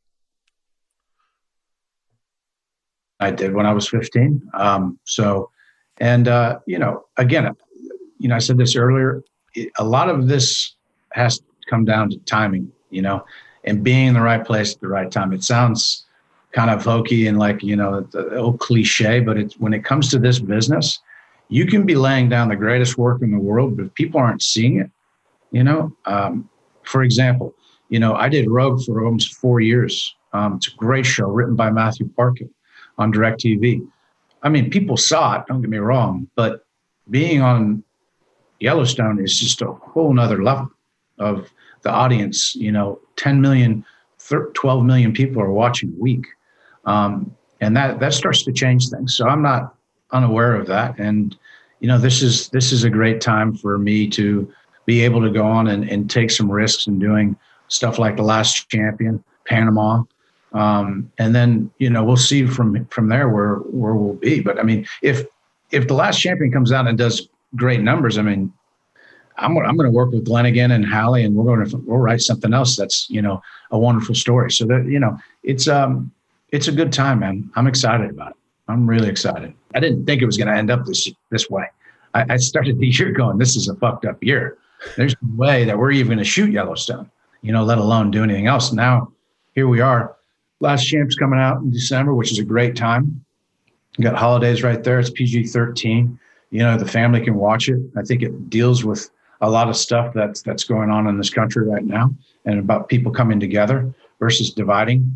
I did when I was fifteen. Um, so, and, uh, you know, again, you know, I said this earlier, it, a lot of this has to come down to timing, you know, and being in the right place at the right time. It sounds kind of hokey and like, you know, the old cliche, but it's, when it comes to this business, you can be laying down the greatest work in the world, but if people aren't seeing it, you know, um, for example, you know, I did Rogue for almost four years. Um, it's a great show written by Matthew Parkin on DirecTV. I mean, people saw it, don't get me wrong, but being on Yellowstone is just a whole nother level of the audience. You know, ten million, twelve million people are watching a week. Um, and that, that starts to change things. So I'm not unaware of that. And, you know, this is, this is a great time for me to be able to go on and, and take some risks in doing stuff like The Last Champion, Panama. Um, and then, you know, we'll see from, from there where, where we'll be. But I mean, if, if The Last Champion comes out and does great numbers, I mean, I'm, I'm going to work with Glenn again and Hallie, and we're going to, we'll write something else that's, you know, a wonderful story. So that, you know, it's, um, it's a good time, man. I'm excited about it. I'm really excited. I didn't think it was going to end up this, this way. I, I started the year going, this is a fucked up year. There's no way that we're even going to shoot Yellowstone, you know, let alone do anything else. Now, here we are. Last Champ's coming out in December, which is a great time. You got holidays right there. It's P G thirteen. You know, the family can watch it. I think it deals with a lot of stuff that's that's going on in this country right now, and about people coming together versus dividing.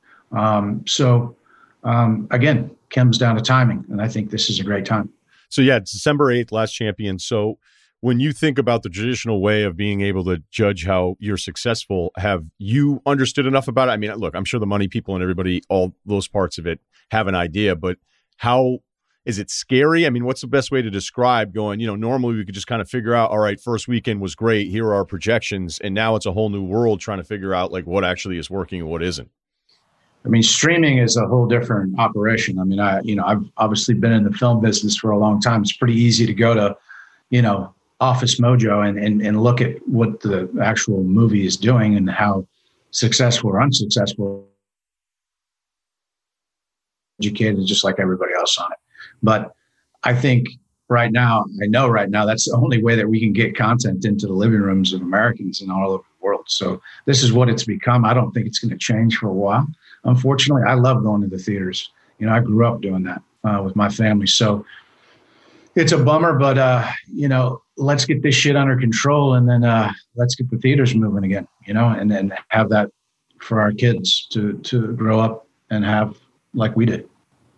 Um, so, um, again, comes down to timing, and I think this is a great time. So, yeah, it's December eighth, Last Champion. So when you think about the traditional way of being able to judge how you're successful, have you understood enough about it? I mean, look, I'm sure the money people and everybody, all those parts of it have an idea, but how is it scary? I mean, what's the best way to describe going, you know, normally we could just kind of figure out, all right, first weekend was great. Here are our projections. And now it's a whole new world trying to figure out like what actually is working and what isn't. I mean, streaming is a whole different operation. I mean, I, you know, I've obviously been in the film business for a long time. It's pretty easy to go to, you know, Office Mojo and, and, and look at what the actual movie is doing and how successful or unsuccessful, educated just like everybody else on it. But I think right now, I know right now that's the only way that we can get content into the living rooms of Americans and all over the world. So this is what it's become. I don't think it's going to change for a while. Unfortunately, I love going to the theaters. You know, I grew up doing that uh, with my family. So it's a bummer, but, uh, you know, let's get this shit under control, and then uh, let's get the theaters moving again, you know, and then have that for our kids to to grow up and have like we did.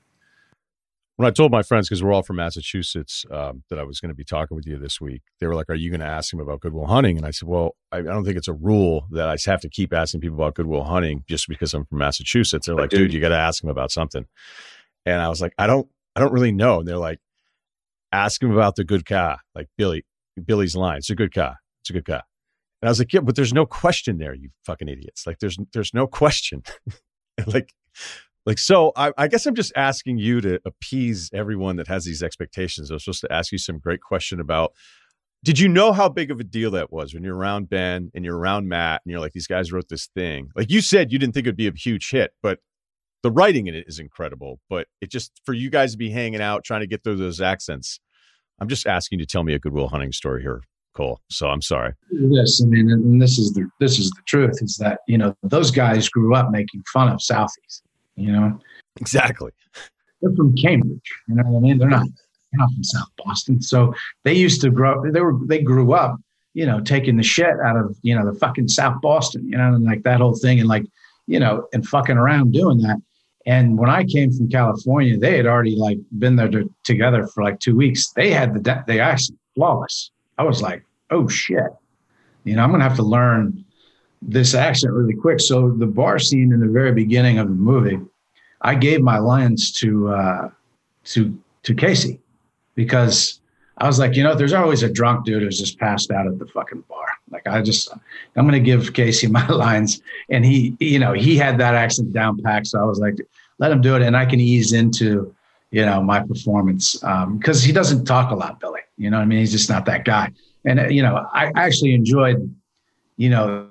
When I told my friends, because we're all from Massachusetts, um, that I was going to be talking with you this week, they were like, are you going to ask him about Good Will Hunting? And I said, well, I, I don't think it's a rule that I have to keep asking people about Good Will Hunting just because I'm from Massachusetts. They're like, dude, you got to ask him about something. And I was like, I don't, I don't really know. And they're like, ask him about the good car, like Billy, Billy's line. It's a good car. It's a good car. And I was like, yeah, but there's no question there, you fucking idiots. Like, there's, there's no question. like, like, so I, I guess I'm just asking you to appease everyone that has these expectations. I was supposed to ask you some great question about, did you know how big of a deal that was when you're around Ben and you're around Matt and you're like, these guys wrote this thing? Like you said, you didn't think it'd be a huge hit, but the writing in it is incredible. But it just, for you guys to be hanging out, trying to get through those accents, I'm just asking you to tell me a Good Will Hunting story here, Cole. So I'm sorry. Yes, I mean, and this is the this is the truth, is that, you know, those guys grew up making fun of Southies, you know? Exactly. They're from Cambridge, you know what I mean? They're not, they're not from South Boston. So they used to grow up, they were, they grew up, you know, taking the shit out of, you know, the fucking South Boston, you know, and like that whole thing, and like, you know, and fucking around doing that. And when I came from California, they had already like been there to, together for like two weeks. They had the the accent flawless. I was like, oh shit, you know, I'm gonna have to learn this accent really quick. So the bar scene in the very beginning of the movie, I gave my lines to uh, to to Casey, because I was like, you know, there's always a drunk dude who's just passed out at the fucking bar. Like, I just, I'm going to give Casey my lines. And he, you know, he had that accent down packed. So I was like, let him do it. And I can ease into, you know, my performance. Um, cause he doesn't talk a lot, Billy, you know what I mean? He's just not that guy. And, uh, you know, I actually enjoyed, you know,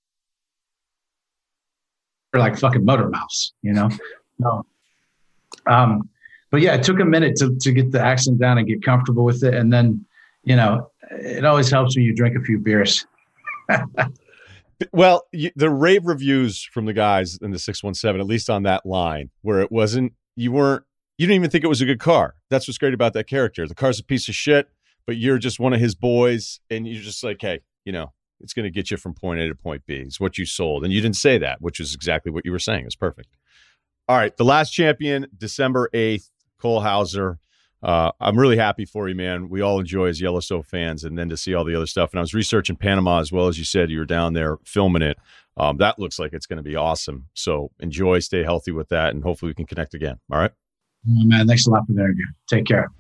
like fucking Motor Mouse, you know? No. Um, but yeah, it took a minute to, to get the accent down and get comfortable with it. And then, you know, it always helps when you drink a few beers. Well, you, the rave reviews from the guys in the six one seven, at least on that line, where it wasn't, you weren't, you didn't even think it was a good car. That's what's great about that character. The car's a piece of shit, but you're just one of his boys, and you're just like, hey, you know, it's going to get you from point A to point B. It's what you sold. And you didn't say that, which is exactly what you were saying. It's perfect. All right, the last champion, December eighth, Cole Hauser. Uh, I'm really happy for you, man. We all enjoy as Yellowstone fans, and then to see all the other stuff. And I was researching Panama as well, as you said. You were down there filming it. Um, that looks like it's going to be awesome. So enjoy, stay healthy with that, and hopefully we can connect again. All right? Oh, man, thanks a lot for the interview. Take care.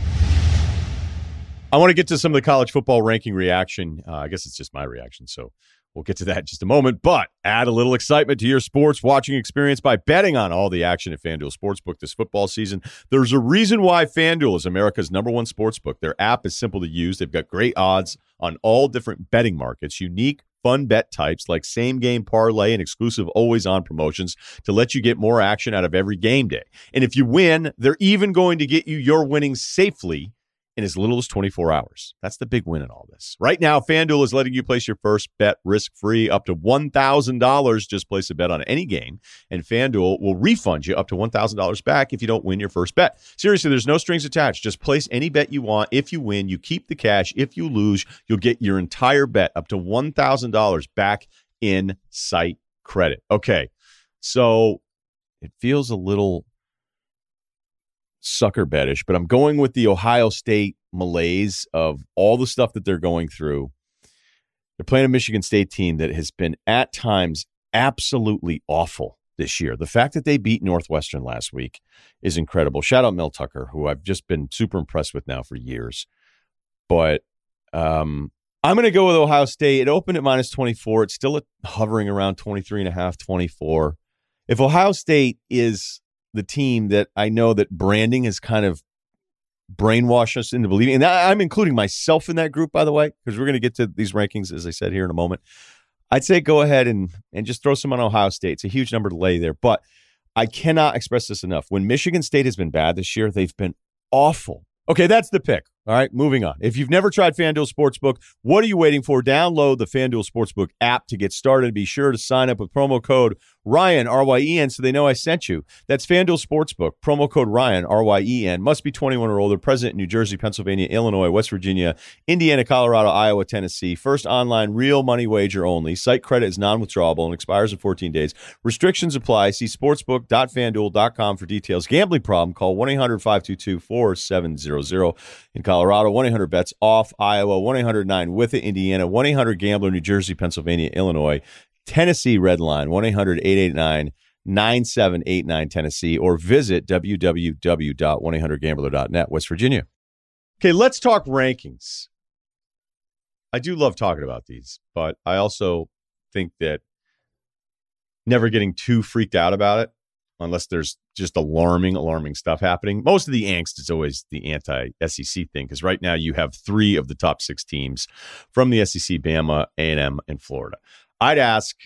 I want to get to some of the college football ranking reaction. Uh, I guess it's just my reaction, so we'll get to that in just a moment. But add a little excitement to your sports watching experience by betting on all the action at FanDuel Sportsbook this football season. There's a reason why FanDuel is America's number one sportsbook. Their app is simple to use. They've got great odds on all different betting markets, unique fun bet types like same-game parlay and exclusive always-on promotions to let you get more action out of every game day. And if you win, they're even going to get you your winnings safely in as little as twenty-four hours. That's the big win in all this. Right now, FanDuel is letting you place your first bet risk-free up to one thousand dollars. Just place a bet on any game, and FanDuel will refund you up to one thousand dollars back if you don't win your first bet. Seriously, there's no strings attached. Just place any bet you want. If you win, you keep the cash. If you lose, you'll get your entire bet up to one thousand dollars back in site credit. Okay, so it feels a little sucker bettish, but I'm going with the Ohio State malaise of all the stuff that they're going through. They're playing a Michigan State team that has been at times absolutely awful this year. The fact that they beat Northwestern last week is incredible. Shout out Mel Tucker, who I've just been super impressed with now for years. But um, I'm going to go with Ohio State. It opened at minus twenty-four. It's still at hovering around twenty-three and a half, twenty-four. If Ohio State is the team that I know that branding has kind of brainwashed us into believing, and I'm including myself in that group, by the way, because we're going to get to these rankings, as I said, here in a moment. I'd say go ahead and and just throw some on Ohio State. It's a huge number to lay there, but I cannot express this enough. When Michigan State has been bad this year, they've been awful Okay, that's the pick. All right, moving on. If you've never tried FanDuel Sportsbook, what are you waiting for? Download the FanDuel Sportsbook app to get started. Be sure to sign up with promo code Ryan, R Y E N, so they know I sent you. That's FanDuel Sportsbook, promo code Ryan, R Y E N. Must be twenty-one or older, present in New Jersey, Pennsylvania, Illinois, West Virginia, Indiana, Colorado, Iowa, Tennessee. First online real money wager only. Site credit is non-withdrawable and expires in fourteen days. Restrictions apply. See sportsbook dot fanduel dot com for details. Gambling problem? Call one eight hundred five two two four seven zero zero. In Colorado, one eight hundred bets off. Iowa, one eight hundred nine with it. Indiana, one eight hundred gambler. New Jersey, Pennsylvania, Illinois. Tennessee Red Line, one eight hundred eight eight nine nine seven eight nine Tennessee, or visit w w w dot one eight hundred gambler dot net, West Virginia. Okay, let's talk rankings. I do love talking about these, but I also think that never getting too freaked out about it, unless there's just alarming, alarming stuff happening. Most of the angst is always the anti-S E C thing, because right now you have three of the top six teams from the S E C, Bama, A and M, and Florida. I'd ask,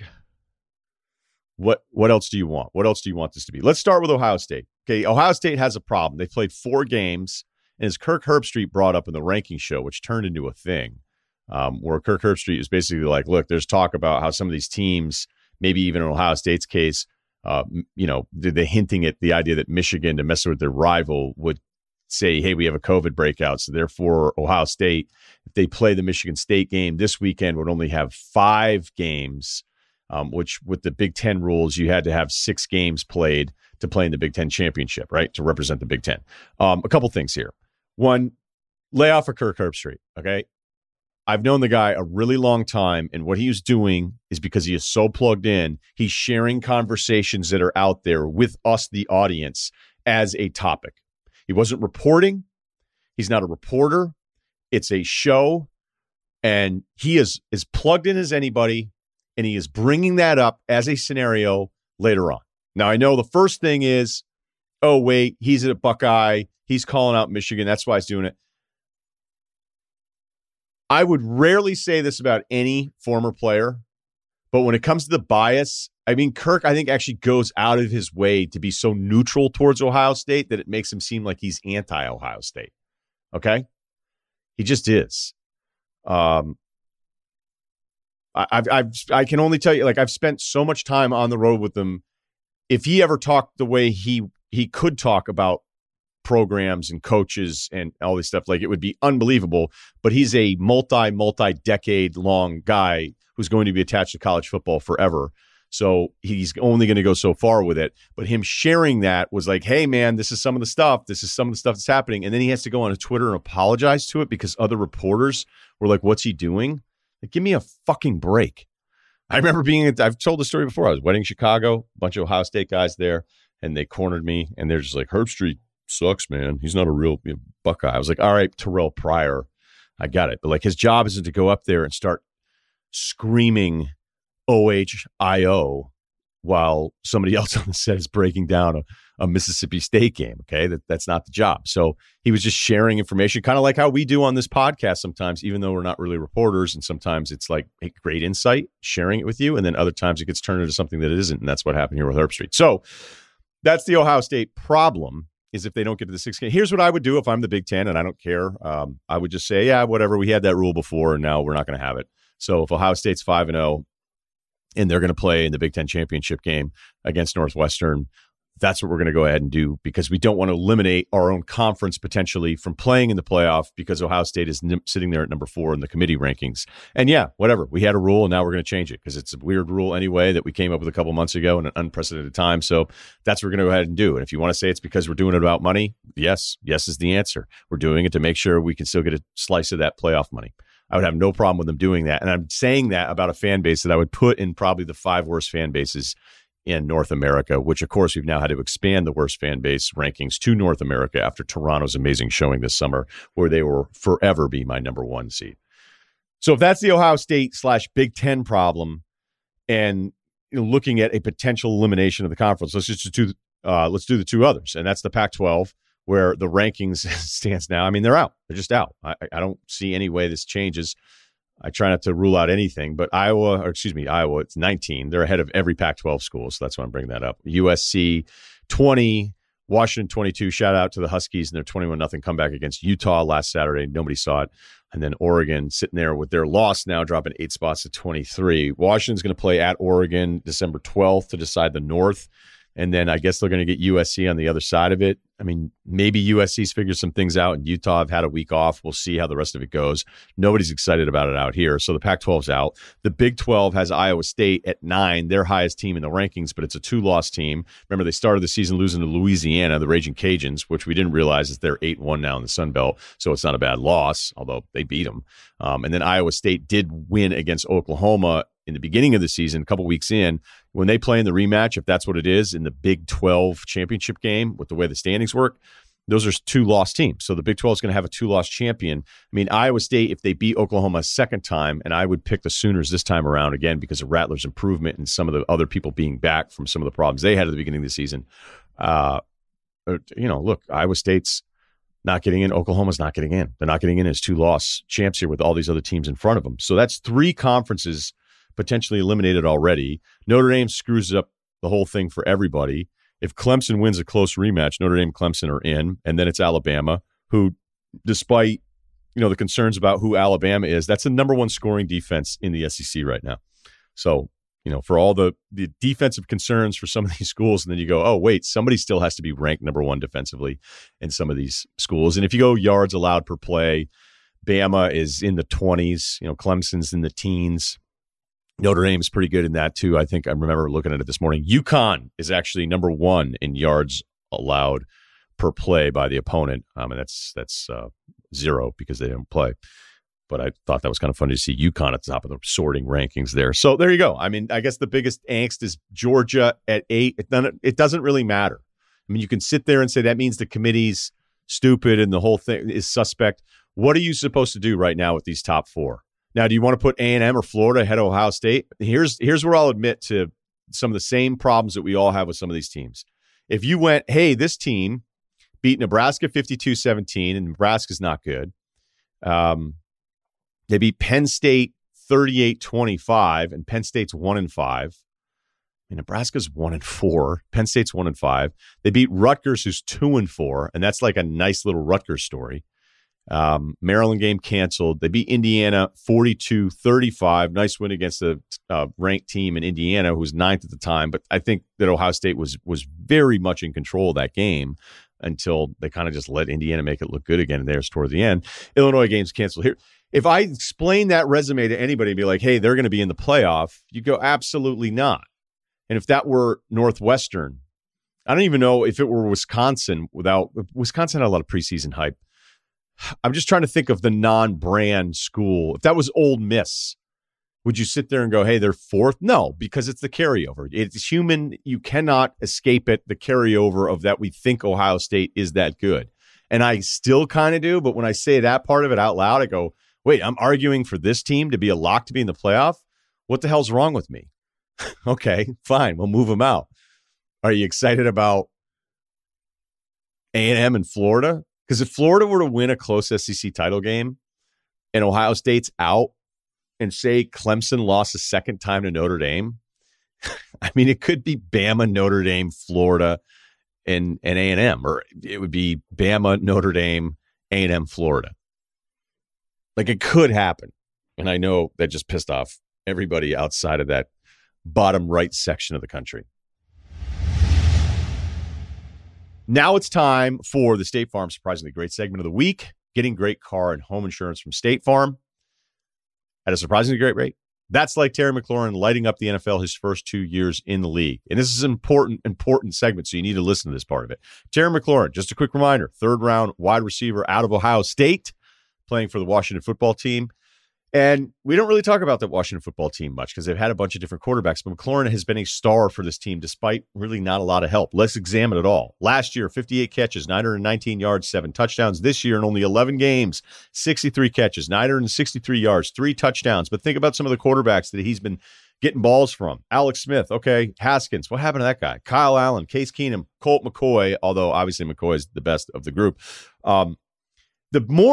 what what else do you want? What else do you want this to be? Let's start with Ohio State. Okay, Ohio State has a problem. They played four games, and as Kirk Herbstreit brought up in the ranking show, which turned into a thing, um, where Kirk Herbstreit is basically like, look, there's talk about how some of these teams, maybe even in Ohio State's case, uh, you know, they're hinting at the idea that Michigan, to mess with their rival, would say, hey, we have a COVID breakout. So therefore, Ohio State, if they play the Michigan State game this weekend, would only have five games, um, which with the Big Ten rules, you had to have six games played to play in the Big Ten championship, right? To represent the Big Ten. Um, a couple things here. One, lay off of Kirk Herbstreit, okay? I've known the guy a really long time, and what he was doing is because he is so plugged in, he's sharing conversations that are out there with us, the audience, as a topic. He wasn't reporting. He's not a reporter. It's a show, and he is as plugged in as anybody, and he is bringing that up as a scenario later on. Now, I know the first thing is, oh, wait, he's a Buckeye. He's calling out Michigan. That's why he's doing it. I would rarely say this about any former player, but when it comes to the bias, I mean, Kirk, I think, actually goes out of his way to be so neutral towards Ohio State that it makes him seem like he's anti-Ohio State. Okay? He just is. Um, I, I've, I've, I can only tell you, like, I've spent so much time on the road with him. If he ever talked the way he he could talk about programs and coaches and all this stuff, like, it would be unbelievable. But he's a multi, multi-decade long guy who's going to be attached to college football forever. So he's only going to go so far with it. But him sharing that was like, hey, man, this is some of the stuff. This is some of the stuff that's happening. And then he has to go on Twitter and apologize to it because other reporters were like, what's he doing? Like, give me a fucking break. I remember being at, I've told the story before. I was wedding Chicago, a bunch of Ohio State guys there, and they cornered me. And they're just like, Herbstreit sucks, man. He's not a real, you know, Buckeye. I was like, all right, Terrell Pryor, I got it. But like, his job isn't to go up there and start screaming O H I O while somebody else on the set is breaking down a, a Mississippi State game. Okay. That, that's not the job. So he was just sharing information, kind of like how we do on this podcast sometimes, even though we're not really reporters. And sometimes it's like a great insight, sharing it with you. And then other times it gets turned into something that it isn't. And that's what happened here with Herbstreit. So that's the Ohio State problem, is if they don't get to the six game. Here's what I would do if I'm the Big Ten and I don't care. Um, I would just say, yeah, whatever. We had that rule before and now we're not going to have it. So if Ohio State's five and oh and they're going to play in the Big Ten championship game against Northwestern, that's what we're going to go ahead and do, because we don't want to eliminate our own conference potentially from playing in the playoff because Ohio State is n- sitting there at number four in the committee rankings. And yeah, whatever. We had a rule and now we're going to change it because it's a weird rule anyway that we came up with a couple months ago in an unprecedented time. So that's what we're going to go ahead and do. And if you want to say it's because we're doing it about money, yes, yes is the answer. We're doing it to make sure we can still get a slice of that playoff money. I would have no problem with them doing that. And I'm saying that about a fan base that I would put in probably the five worst fan bases in North America, which, of course, we've now had to expand the worst fan base rankings to North America after Toronto's amazing showing this summer, where they will forever be my number one seed. So if that's the Ohio State slash Big Ten problem, and you know, looking at a potential elimination of the conference, let's just do uh, let's do the two others, and that's the Pac twelve, where the rankings stands now. I mean, they're out. They're just out. I, I don't see any way this changes. I try not to rule out anything, but Iowa, or excuse me, Iowa, it's nineteen. They're ahead of every Pac twelve school, so that's why I'm bringing that up. U S C, twenty. Washington twenty-two, shout out to the Huskies and their twenty-one nothing comeback against Utah last Saturday. Nobody saw it. And then Oregon sitting there with their loss now, dropping eight spots to twenty-three. Washington's going to play at Oregon December twelfth to decide the North. And then I guess they're going to get U S C on the other side of it. I mean, maybe U S C's figured some things out, and Utah have had a week off. We'll see how the rest of it goes. Nobody's excited about it out here. So the Pac twelve's out. The Big twelve has Iowa State at nine, their highest team in the rankings, but it's a two-loss team. Remember, they started the season losing to Louisiana, the Raging Cajuns, which we didn't realize is they're eight one now in the Sun Belt. So it's not a bad loss, although they beat them. Um, and then Iowa State did win against Oklahoma in the beginning of the season, a couple weeks in. When they play in the rematch, if that's what it is, in the Big twelve championship game with the way the standings work, those are two lost teams. So the Big twelve is going to have a two-loss champion. I mean, Iowa State, if they beat Oklahoma a second time, and I would pick the Sooners this time around, again, because of Rattler's improvement and some of the other people being back from some of the problems they had at the beginning of the season. Uh, you know, look, Iowa State's not getting in. Oklahoma's not getting in. They're not getting in as two-loss champs here with all these other teams in front of them. So that's three conferences potentially eliminated already. Notre Dame screws up the whole thing for everybody. If Clemson wins a close rematch, Notre Dame and Clemson are in, and then it's Alabama, who, despite you know the concerns about who Alabama is, that's the number one scoring defense in the S E C right now. So, you know, for all the, the defensive concerns for some of these schools, and then you go, oh, wait, somebody still has to be ranked number one defensively in some of these schools. And if you go yards allowed per play, Bama is in the twenties, you know, Clemson's in the teens. Notre Dame is pretty good in that, too. I think I remember looking at it this morning. UConn is actually number one in yards allowed per play by the opponent. Um, and that's that's uh, zero because they don't play. But I thought that was kind of funny to see UConn at the top of the sorting rankings there. So there you go. I mean, I guess the biggest angst is Georgia at eight. It doesn't, it doesn't really matter. I mean, you can sit there and say that means the committee's stupid and the whole thing is suspect. What are you supposed to do right now with these top four? Now, do you want to put A and M or Florida ahead of Ohio State? Here's here's where I'll admit to some of the same problems that we all have with some of these teams. If you went, hey, this team beat Nebraska fifty-two seventeen, and Nebraska's not good. Um, they beat Penn State thirty-eight twenty-five, and Penn State's one and five. I mean, Nebraska's one and four. Penn State's one and five. They beat Rutgers, who's two and four, and that's like a nice little Rutgers story. Um, Maryland game canceled. They beat Indiana forty-two thirty-five. Nice win against a uh, ranked team in Indiana who was ninth at the time. But I think that Ohio State was was very much in control of that game until they kind of just let Indiana make it look good again there toward the end. Illinois game's canceled here. If I explain that resume to anybody and be like, hey, they're going to be in the playoff, you go, absolutely not. And if that were Northwestern, I don't even know if it were Wisconsin without Wisconsin had a lot of preseason hype. I'm just trying to think of the non-brand school. If that was Ole Miss, would you sit there and go, hey, they're fourth? No, because it's the carryover. It's human. You cannot escape it, the carryover of that we think Ohio State is that good. And I still kind of do, but when I say that part of it out loud, I go, wait, I'm arguing for this team to be a lock to be in the playoff? What the hell's wrong with me? Okay, fine, we'll move them out. Are you excited about A and M in Florida? Because if Florida were to win a close S E C title game and Ohio State's out and say Clemson lost a second time to Notre Dame, I mean, it could be Bama, Notre Dame, Florida, and, and A and M, or it would be Bama, Notre Dame, A and M, Florida. Like it could happen. And I know that just pissed off everybody outside of that bottom right section of the country. Now it's time for the State Farm Surprisingly Great segment of the week, getting great car and home insurance from State Farm at a surprisingly great rate. That's like Terry McLaurin lighting up the N F L his first two years in the league. And this is an important, important segment, so you need to listen to this part of it. Terry McLaurin, just a quick reminder, third round wide receiver out of Ohio State, playing for the Washington football team. And we don't really talk about the Washington football team much because they've had a bunch of different quarterbacks, but McLaurin has been a star for this team despite really not a lot of help. Let's examine it all. Last year, fifty-eight catches, nine hundred nineteen yards, seven touchdowns. This year, in only eleven games, sixty-three catches, nine hundred sixty-three yards, three touchdowns. But think about some of the quarterbacks that he's been getting balls from. Alex Smith, okay, Haskins, what happened to that guy? Kyle Allen, Case Keenum, Colt McCoy, although obviously McCoy is the best of the group. Um, the more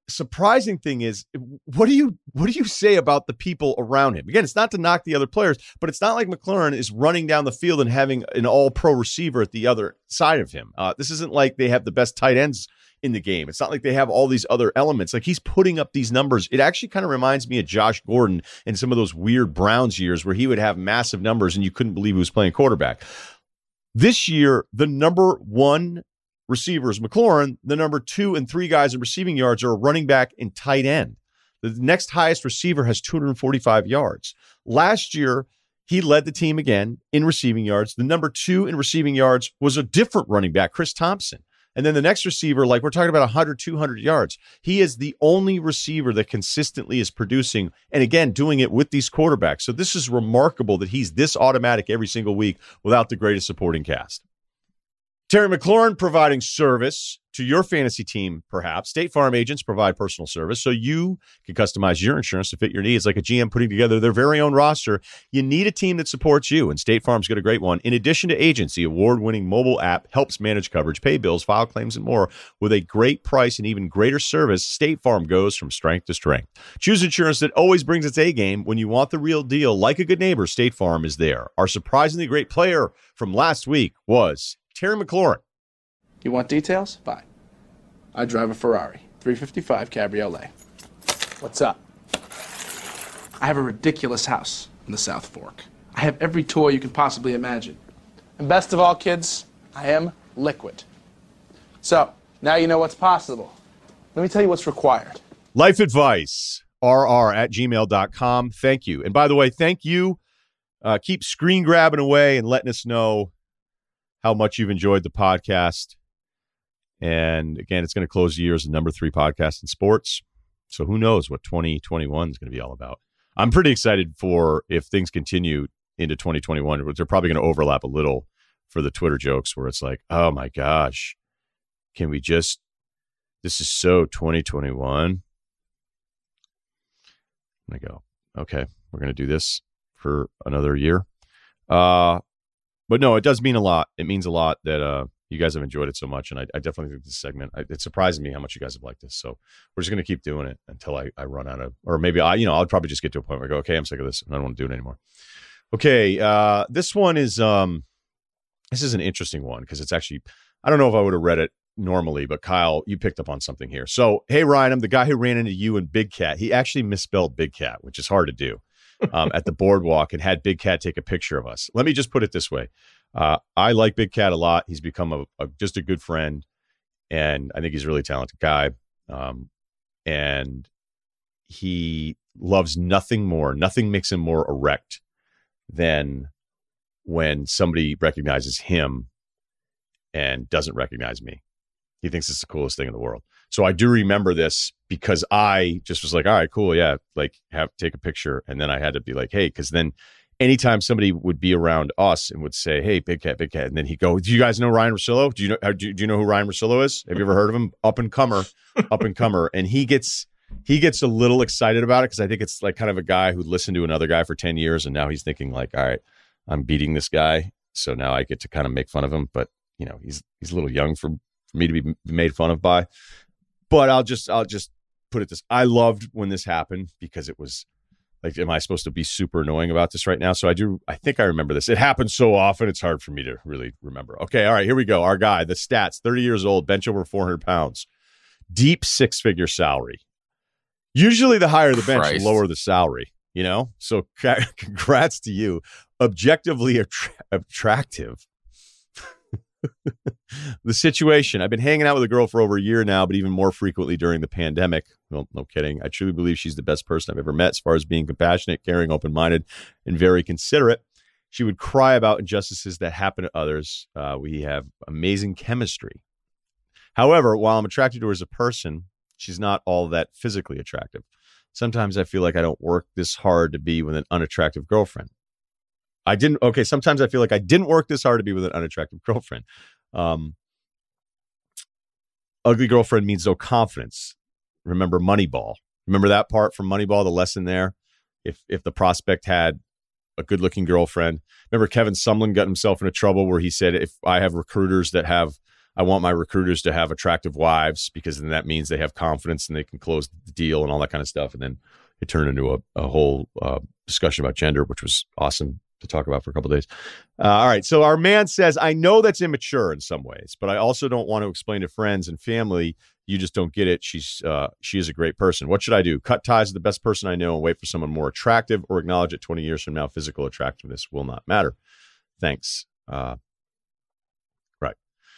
surprising thing is, what do you what do you say about the people around him? Again, it's not to knock the other players, but it's not like McLaurin is running down the field and having an all-pro receiver at the other side of him. Uh, this isn't like they have the best tight ends in the game. It's not like they have all these other elements. Like, he's putting up these numbers. It actually kind of reminds me of Josh Gordon in some of those weird Browns years where he would have massive numbers and you couldn't believe he was playing quarterback. This year, the number one receiver is McLaurin. The number two and three guys in receiving yards are a running back and tight end. The next highest receiver has two hundred forty-five yards. Last year, he led the team again in receiving yards. The number two in receiving yards was a different running back, Chris Thompson. And then the next receiver, like we're talking about one hundred, two hundred yards. He is the only receiver that consistently is producing, and again, doing it with these quarterbacks. So this is remarkable that he's this automatic every single week without the greatest supporting cast. Terry McLaurin providing service to your fantasy team, perhaps. State Farm agents provide personal service so you can customize your insurance to fit your needs, like a G M putting together their very own roster. You need a team that supports you, and State Farm's got a great one. In addition to agents, the award-winning mobile app helps manage coverage, pay bills, file claims, and more. With a great price and even greater service, State Farm goes from strength to strength. Choose insurance that always brings its A game. When you want the real deal, like a good neighbor, State Farm is there. Our surprisingly great player from last week was Terry McLaurin. You want details? Fine. I drive a Ferrari, three fifty-five Cabriolet. What's up? I have a ridiculous house in the South Fork. I have every toy you can possibly imagine. And best of all, kids, I am liquid. So, now you know what's possible. Let me tell you what's required. Life advice, R R at gmail dot com. Thank you. And by the way, thank you. Uh, keep screen grabbing away and letting us know how much you've enjoyed the podcast. And again, it's going to close the year as the number three podcast in sports. So who knows what twenty twenty-one is going to be all about. I'm pretty excited for if things continue into twenty twenty-one, which they're probably going to overlap a little for the Twitter jokes where it's like, oh my gosh, can we just, this is so twenty twenty-one. I go, okay, we're going to do this for another year. Uh, But no, it does mean a lot. It means a lot that uh, you guys have enjoyed it so much. And I, I definitely think this segment, I, it surprises me how much you guys have liked this. So we're just going to keep doing it until I, I run out of, or maybe I, you know, I'll probably just get to a point where I go, okay, I'm sick of this and I don't want to do it anymore. Okay. Uh, this one is, um, this is an interesting one because it's actually, I don't know if I would have read it normally, but Kyle, you picked up on something here. So, hey, Ryan, I'm the guy who ran into you and Big Cat. He actually misspelled Big Cat, which is hard to do. Um, at the boardwalk and had Big Cat take a picture of us. Let me just put it this way. Uh, I like Big Cat a lot. He's become a, a just a good friend, and I think he's a really talented guy. Um, and he loves nothing more. Nothing makes him more erect than when somebody recognizes him and doesn't recognize me. He thinks it's the coolest thing in the world. So I do remember this because I just was like, all right, cool. Yeah. Like have, take a picture. And then I had to be like, hey, cause then anytime somebody would be around us and would say, hey, Big Cat, Big Cat. And then he'd go, do you guys know Ryan Russillo? Do you know, do you, do you know who Ryan Russillo is? Have you ever heard of him? Up and comer, up and comer. And he gets, he gets a little excited about it. Cause I think it's like kind of a guy who listened to another guy for ten years. And now he's thinking like, all right, I'm beating this guy. So now I get to kind of make fun of him. But you know, he's, he's a little young for, for me to be made fun of by. But I'll just I'll just put it this. I loved when this happened because it was like, am I supposed to be super annoying about this right now? So I do. I think I remember this. It happens so often. It's hard for me to really remember. Okay. All right. Here we go. Our guy, the stats, thirty years old, bench over four hundred pounds, deep six figure salary. Usually the higher the bench, Christ. the lower the salary, you know? So congrats to you. Objectively attra- attractive. The situation. I've been hanging out with a girl for over a year now, but even more frequently during the pandemic. Well, no kidding. I truly believe she's the best person I've ever met as far as being compassionate, caring, open-minded, and very considerate. She would cry about injustices that happen to others. Uh, we have amazing chemistry. However, while I'm attracted to her as a person, she's not all that physically attractive. Sometimes I feel like I don't work this hard to be with an unattractive girlfriend. I didn't. Okay. Sometimes I feel like I didn't work this hard to be with an unattractive girlfriend. Um, ugly girlfriend means no confidence. Remember Moneyball. Remember that part from Moneyball, the lesson there? If, if the prospect had a good looking girlfriend, remember Kevin Sumlin got himself into trouble where he said, if I have recruiters that have I want my recruiters to have attractive wives because then that means they have confidence and they can close the deal and all that kind of stuff. And then it turned into a, a whole uh, discussion about gender, which was awesome to talk about for a couple of days. Uh, all right. So our man says, I know that's immature in some ways, but I also don't want to explain to friends and family, you just don't get it. She's uh, she is a great person. What should I do? Cut ties with the best person I know and wait for someone more attractive, or acknowledge it twenty years from now, physical attractiveness will not matter. Thanks. Uh, right.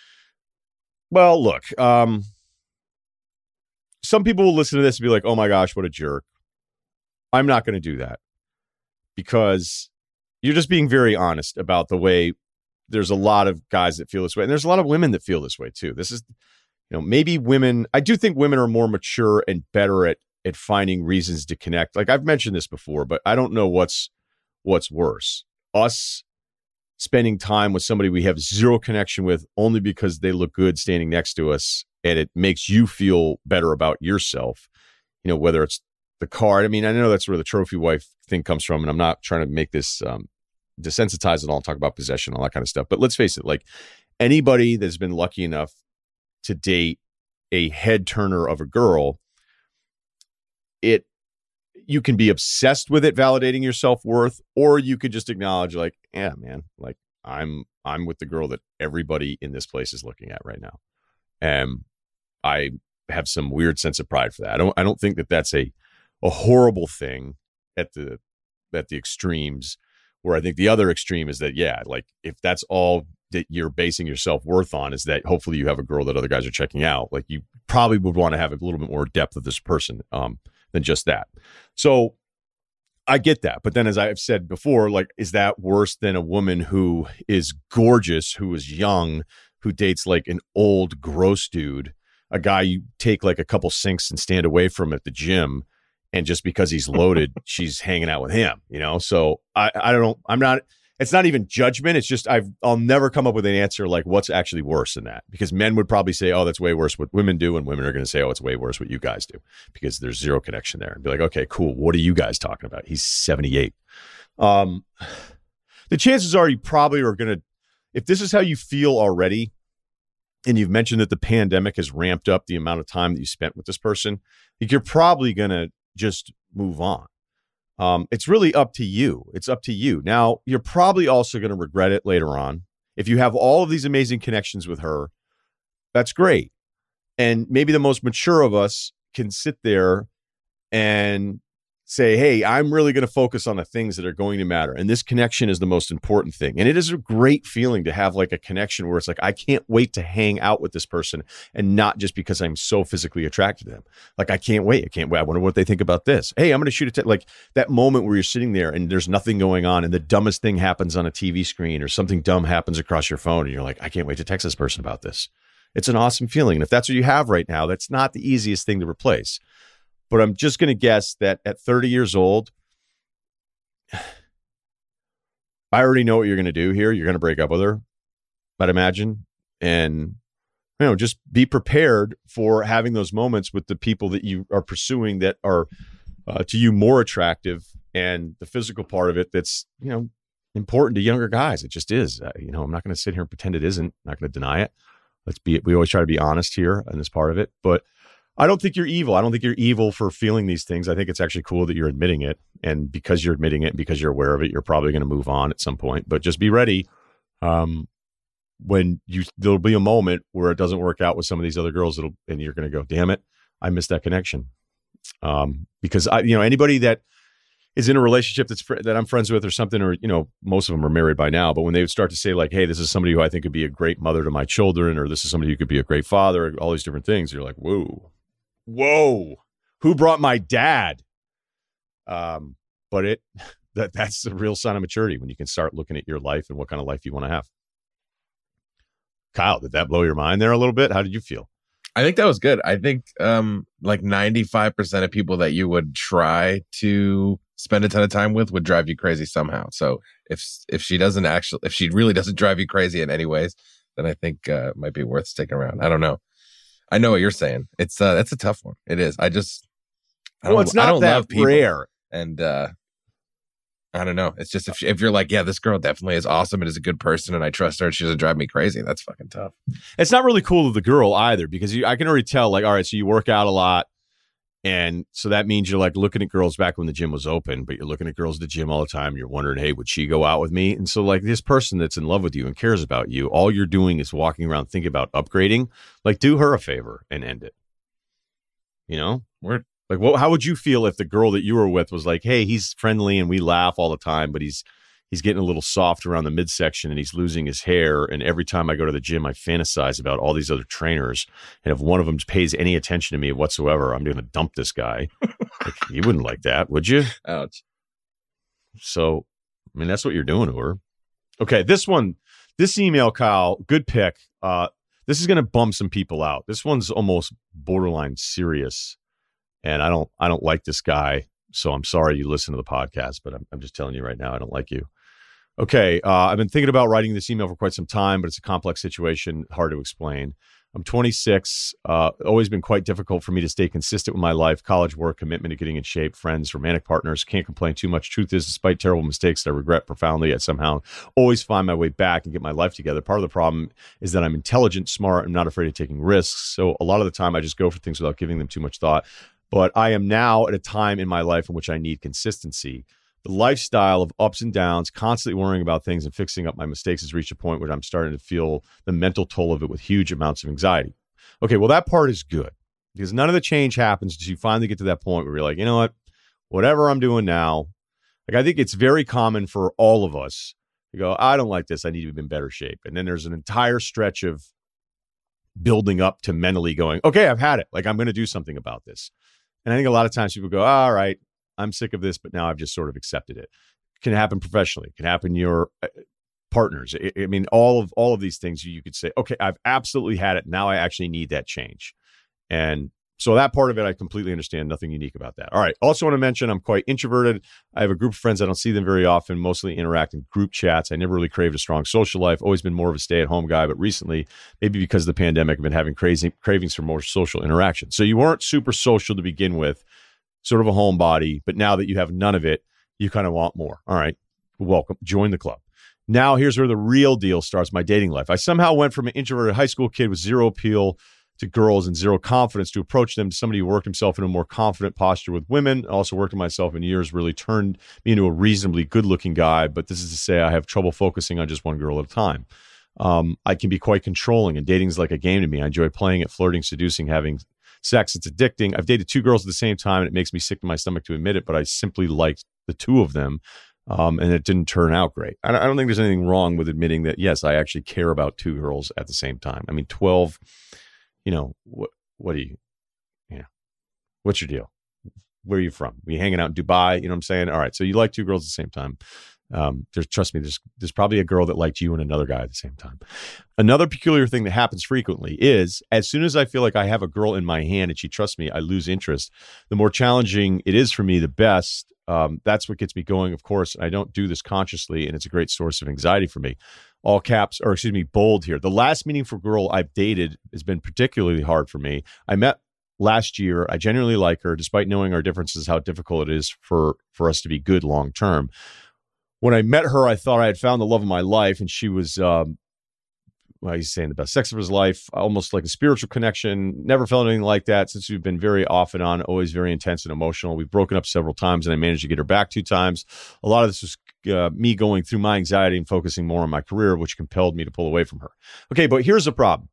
Well, look, um, some people will listen to this and be like, oh my gosh, what a jerk. I'm not going to do that because you're just being very honest about the way there's a lot of guys that feel this way. And there's a lot of women that feel this way too. This is, you know, maybe women, I do think women are more mature and better at, at finding reasons to connect. Like I've mentioned this before, but I don't know what's, what's worse. Us spending time with somebody we have zero connection with only because they look good standing next to us and it makes you feel better about yourself, you know, whether it's the card. I mean, I know that's where the trophy wife thing comes from, and I'm not trying to make this um, desensitize it all, talk about possession, all that kind of stuff. But let's face it, like anybody that's been lucky enough to date a head turner of a girl, it you can be obsessed with it, validating your self-worth, or you could just acknowledge like, yeah, man, like I'm I'm with the girl that everybody in this place is looking at right now. And I have some weird sense of pride for that. I don't I don't think that that's a a horrible thing at the at the extremes, where I think the other extreme is that, yeah, like if that's all that you're basing your self-worth on is that hopefully you have a girl that other guys are checking out, like you probably would want to have a little bit more depth of this person um, than just that. So I get that. But then as I've said before, like, is that worse than a woman who is gorgeous, who is young, who dates like an old gross dude, a guy you take like a couple sinks and stand away from at the gym, and just because he's loaded, she's hanging out with him, you know? So I, I don't know. I'm not, it's not even judgment. It's just, I've, I'll never come up with an answer like what's actually worse than that, because men would probably say, oh, that's way worse what women do. And women are going to say, oh, it's way worse what you guys do, because there's zero connection there, and be like, okay, cool. What are you guys talking about? He's seventy-eight. Um, the chances are you probably are going to, if this is how you feel already, and you've mentioned that the pandemic has ramped up the amount of time that you spent with this person, like you're probably going to just move on. Um, it's really up to you. It's up to you. Now, you're probably also going to regret it later on. If you have all of these amazing connections with her, that's great. And maybe the most mature of us can sit there and say, hey, I'm really going to focus on the things that are going to matter. And this connection is the most important thing. And it is a great feeling to have like a connection where it's like, I can't wait to hang out with this person, and not just because I'm so physically attracted to them. Like, I can't wait. I can't wait. I wonder what they think about this. Hey, I'm going to shoot a t-. Like that moment where you're sitting there and there's nothing going on and the dumbest thing happens on a T V screen, or something dumb happens across your phone, and you're like, I can't wait to text this person about this. It's an awesome feeling. And if that's what you have right now, that's not the easiest thing to replace. But I'm just going to guess that at thirty years old, I already know what you're going to do here. You're going to break up with her, I'd imagine. And, you know, just be prepared for having those moments with the people that you are pursuing that are uh, to you more attractive, and the physical part of it that's, you know, important to younger guys. It just is. Uh, you know, I'm not going to sit here and pretend it isn't. I'm not going to deny it. Let's be, we always try to be honest here in this part of it. But I don't think you're evil. I don't think you're evil for feeling these things. I think it's actually cool that you're admitting it. And because you're admitting it, and because you're aware of it, you're probably going to move on at some point. But just be ready. Um, when you, there'll be a moment where it doesn't work out with some of these other girls, that'll, and you're going to go, damn it, I missed that connection. Um, because I, you know, anybody that is in a relationship that's fr- that I'm friends with or something, or, you know, most of them are married by now, but when they would start to say like, hey, this is somebody who I think could be a great mother to my children, or this is somebody who could be a great father, all these different things, you're like, whoa. Whoa, who brought my dad? Um, but it that that's the real sign of maturity, when you can start looking at your life and what kind of life you want to have. Kyle, did that blow your mind there a little bit? How did you feel? I think that was good. I think um, like ninety-five percent of people that you would try to spend a ton of time with would drive you crazy somehow. So if if she doesn't actually, if she really doesn't drive you crazy in any ways, then I think uh, it might be worth sticking around. I don't know. I know what you're saying. It's uh, that's a tough one. It is. I just, I don't, well, it's not I don't that love people. rare. And uh, I don't know. It's just if, if you're like, yeah, this girl definitely is awesome and is a good person and I trust her and she doesn't drive me crazy, that's fucking tough. It's not really cool of the girl either, because you, I can already tell, like, all right, so you work out a lot. And so that means you're like looking at girls back when the gym was open, but you're looking at girls at the gym all the time. You're wondering, hey, would she go out with me? And so like this person that's in love with you and cares about you, all you're doing is walking around thinking about upgrading. Like, do her a favor and end it. You know, we're like, what, how would you feel if the girl that you were with was like, hey, he's friendly and we laugh all the time, but he's he's getting a little soft around the midsection and he's losing his hair. And every time I go to the gym, I fantasize about all these other trainers. And if one of them pays any attention to me whatsoever, I'm going to dump this guy. Like, you wouldn't like that, would you? Ouch. So, I mean, that's what you're doing to her. Okay, this one, this email, Kyle, good pick. Uh, this is going to bum some people out. This one's almost borderline serious. And I don't, I don't like this guy. So I'm sorry you listen to the podcast, but I'm, I'm just telling you right now, I don't like you. Okay, uh, I've been thinking about writing this email for quite some time, but it's a complex situation, hard to explain. I'm twenty-six, uh, always been quite difficult for me to stay consistent with my life, college, work, commitment to getting in shape, friends, romantic partners. Can't complain too much. Truth is, despite terrible mistakes that I regret profoundly, I somehow always find my way back and get my life together. Part of the problem is that I'm intelligent, smart, and not afraid of taking risks. So a lot of the time I just go for things without giving them too much thought. But I am now at a time in my life in which I need consistency. The lifestyle of ups and downs, constantly worrying about things and fixing up my mistakes has reached a point where I'm starting to feel the mental toll of it with huge amounts of anxiety. Okay, well, that part is good because none of the change happens until you finally get to that point where you're like, you know what, whatever I'm doing now, like I think it's very common for all of us to go, I don't like this. I need to be in better shape. And then there's an entire stretch of building up to mentally going, okay, I've had it. Like I'm going to do something about this. And I think a lot of times people go, all right, I'm sick of this, but now I've just sort of accepted it. It can happen professionally. It can happen your partners. I, I mean, all of all of these things you, you could say, okay, I've absolutely had it. Now I actually need that change. And so that part of it, I completely understand. Nothing unique about that. All right. Also want to mention I'm quite introverted. I have a group of friends. I don't see them very often, mostly interact in group chats. I never really craved a strong social life. Always been more of a stay-at-home guy. But recently, maybe because of the pandemic, I've been having crazy cravings for more social interaction. So you weren't super social to begin with, sort of a homebody. But now that you have none of it, you kind of want more. All right. Welcome. Join the club. Now, here's where the real deal starts, my dating life. I somehow went from an introverted high school kid with zero appeal to girls and zero confidence to approach them to somebody who worked himself in a more confident posture with women. Also worked on myself in years, really turned me into a reasonably good-looking guy. But this is to say I have trouble focusing on just one girl at a time. Um, I can be quite controlling, and dating is like a game to me. I enjoy playing it, flirting, seducing, having sex. It's addicting. I've dated two girls at the same time, and it makes me sick to my stomach to admit it, but I simply liked the two of them, um, and it didn't turn out great. I don't, I don't think there's anything wrong with admitting that, yes, I actually care about two girls at the same time. I mean, twelve... You know, what, what do you, you know, what's your deal? Where are you from? Are you hanging out in Dubai? You know what I'm saying? All right. So you like two girls at the same time. Um, there's, trust me, there's, there's probably a girl that liked you and another guy at the same time. Another peculiar thing that happens frequently is as soon as I feel like I have a girl in my hand and she trusts me, I lose interest. The more challenging it is for me, the best. Um, that's what gets me going, of course. I don't do this consciously, and it's a great source of anxiety for me. All caps, or excuse me, bold here. The last meaningful girl I've dated has been particularly hard for me. I met last year. I genuinely like her, despite knowing our differences, how difficult it is for, for us to be good long term. When I met her, I thought I had found the love of my life, and she was, um, well, he's saying the best sex of his life, almost like a spiritual connection. Never felt anything like that since we've been very off and on, always very intense and emotional. We've broken up several times, and I managed to get her back two times. A lot of this was uh, me going through my anxiety and focusing more on my career, which compelled me to pull away from her. Okay, but here's the problem.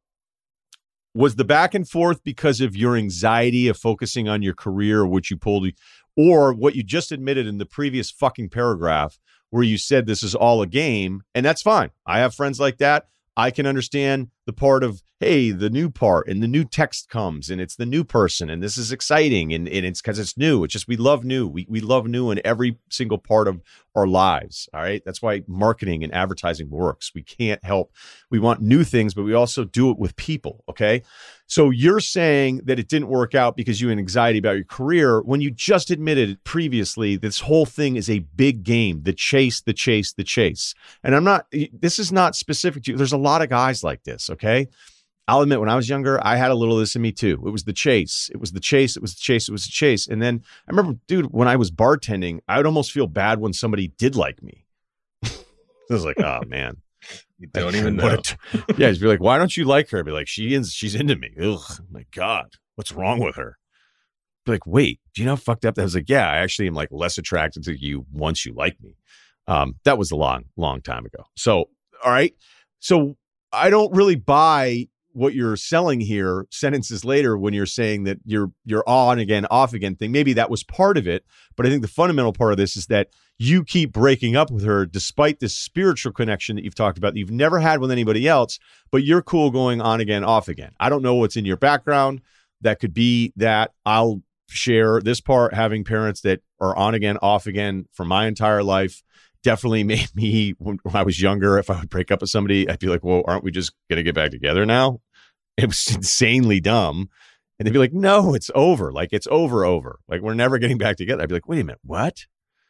Was the back and forth because of your anxiety of focusing on your career, which you pulled, or what you just admitted in the previous fucking paragraph where you said this is all a game? And that's fine. I have friends like that. I can understand the part of, hey, the new part and the new text comes and it's the new person and this is exciting and, and it's because it's new. It's just we love new. We we love new in every single part of our lives. All right. That's why marketing and advertising works. We can't help. We want new things, but we also do it with people. Okay. So you're saying that it didn't work out because you had anxiety about your career when you just admitted previously this whole thing is a big game, the chase, the chase, the chase. And I'm not, this is not specific to you. There's a lot of guys like this. Okay. I'll admit, when I was younger, I had a little of this in me too. It was the chase. It was the chase. It was the chase. It was the chase. And then I remember, dude, when I was bartending, I would almost feel bad when somebody did like me. I was like, oh man. You don't I, even know. It, yeah, he'd be like, why don't you like her? I'd be like, she is, she's into me. Ugh, my God, what's wrong with her? Be like, wait, do you know how fucked up that? I was like, yeah, I actually am like less attracted to you once you like me. Um, that was a long, long time ago. So, all right. So I don't really buy what you're selling here sentences later when you're saying that you're you're on again, off again thing. Maybe that was part of it, but I think the fundamental part of this is that you keep breaking up with her despite this spiritual connection that you've talked about that you've never had with anybody else, but you're cool going on again, off again. I don't know what's in your background. That could be that. I'll share this part. Having parents that are on again, off again for my entire life definitely made me, when I was younger, if I would break up with somebody, I'd be like, well, aren't we just going to get back together now? It was insanely dumb. And they'd be like, no, it's over. Like, it's over, over. Like, we're never getting back together. I'd be like, wait a minute, what?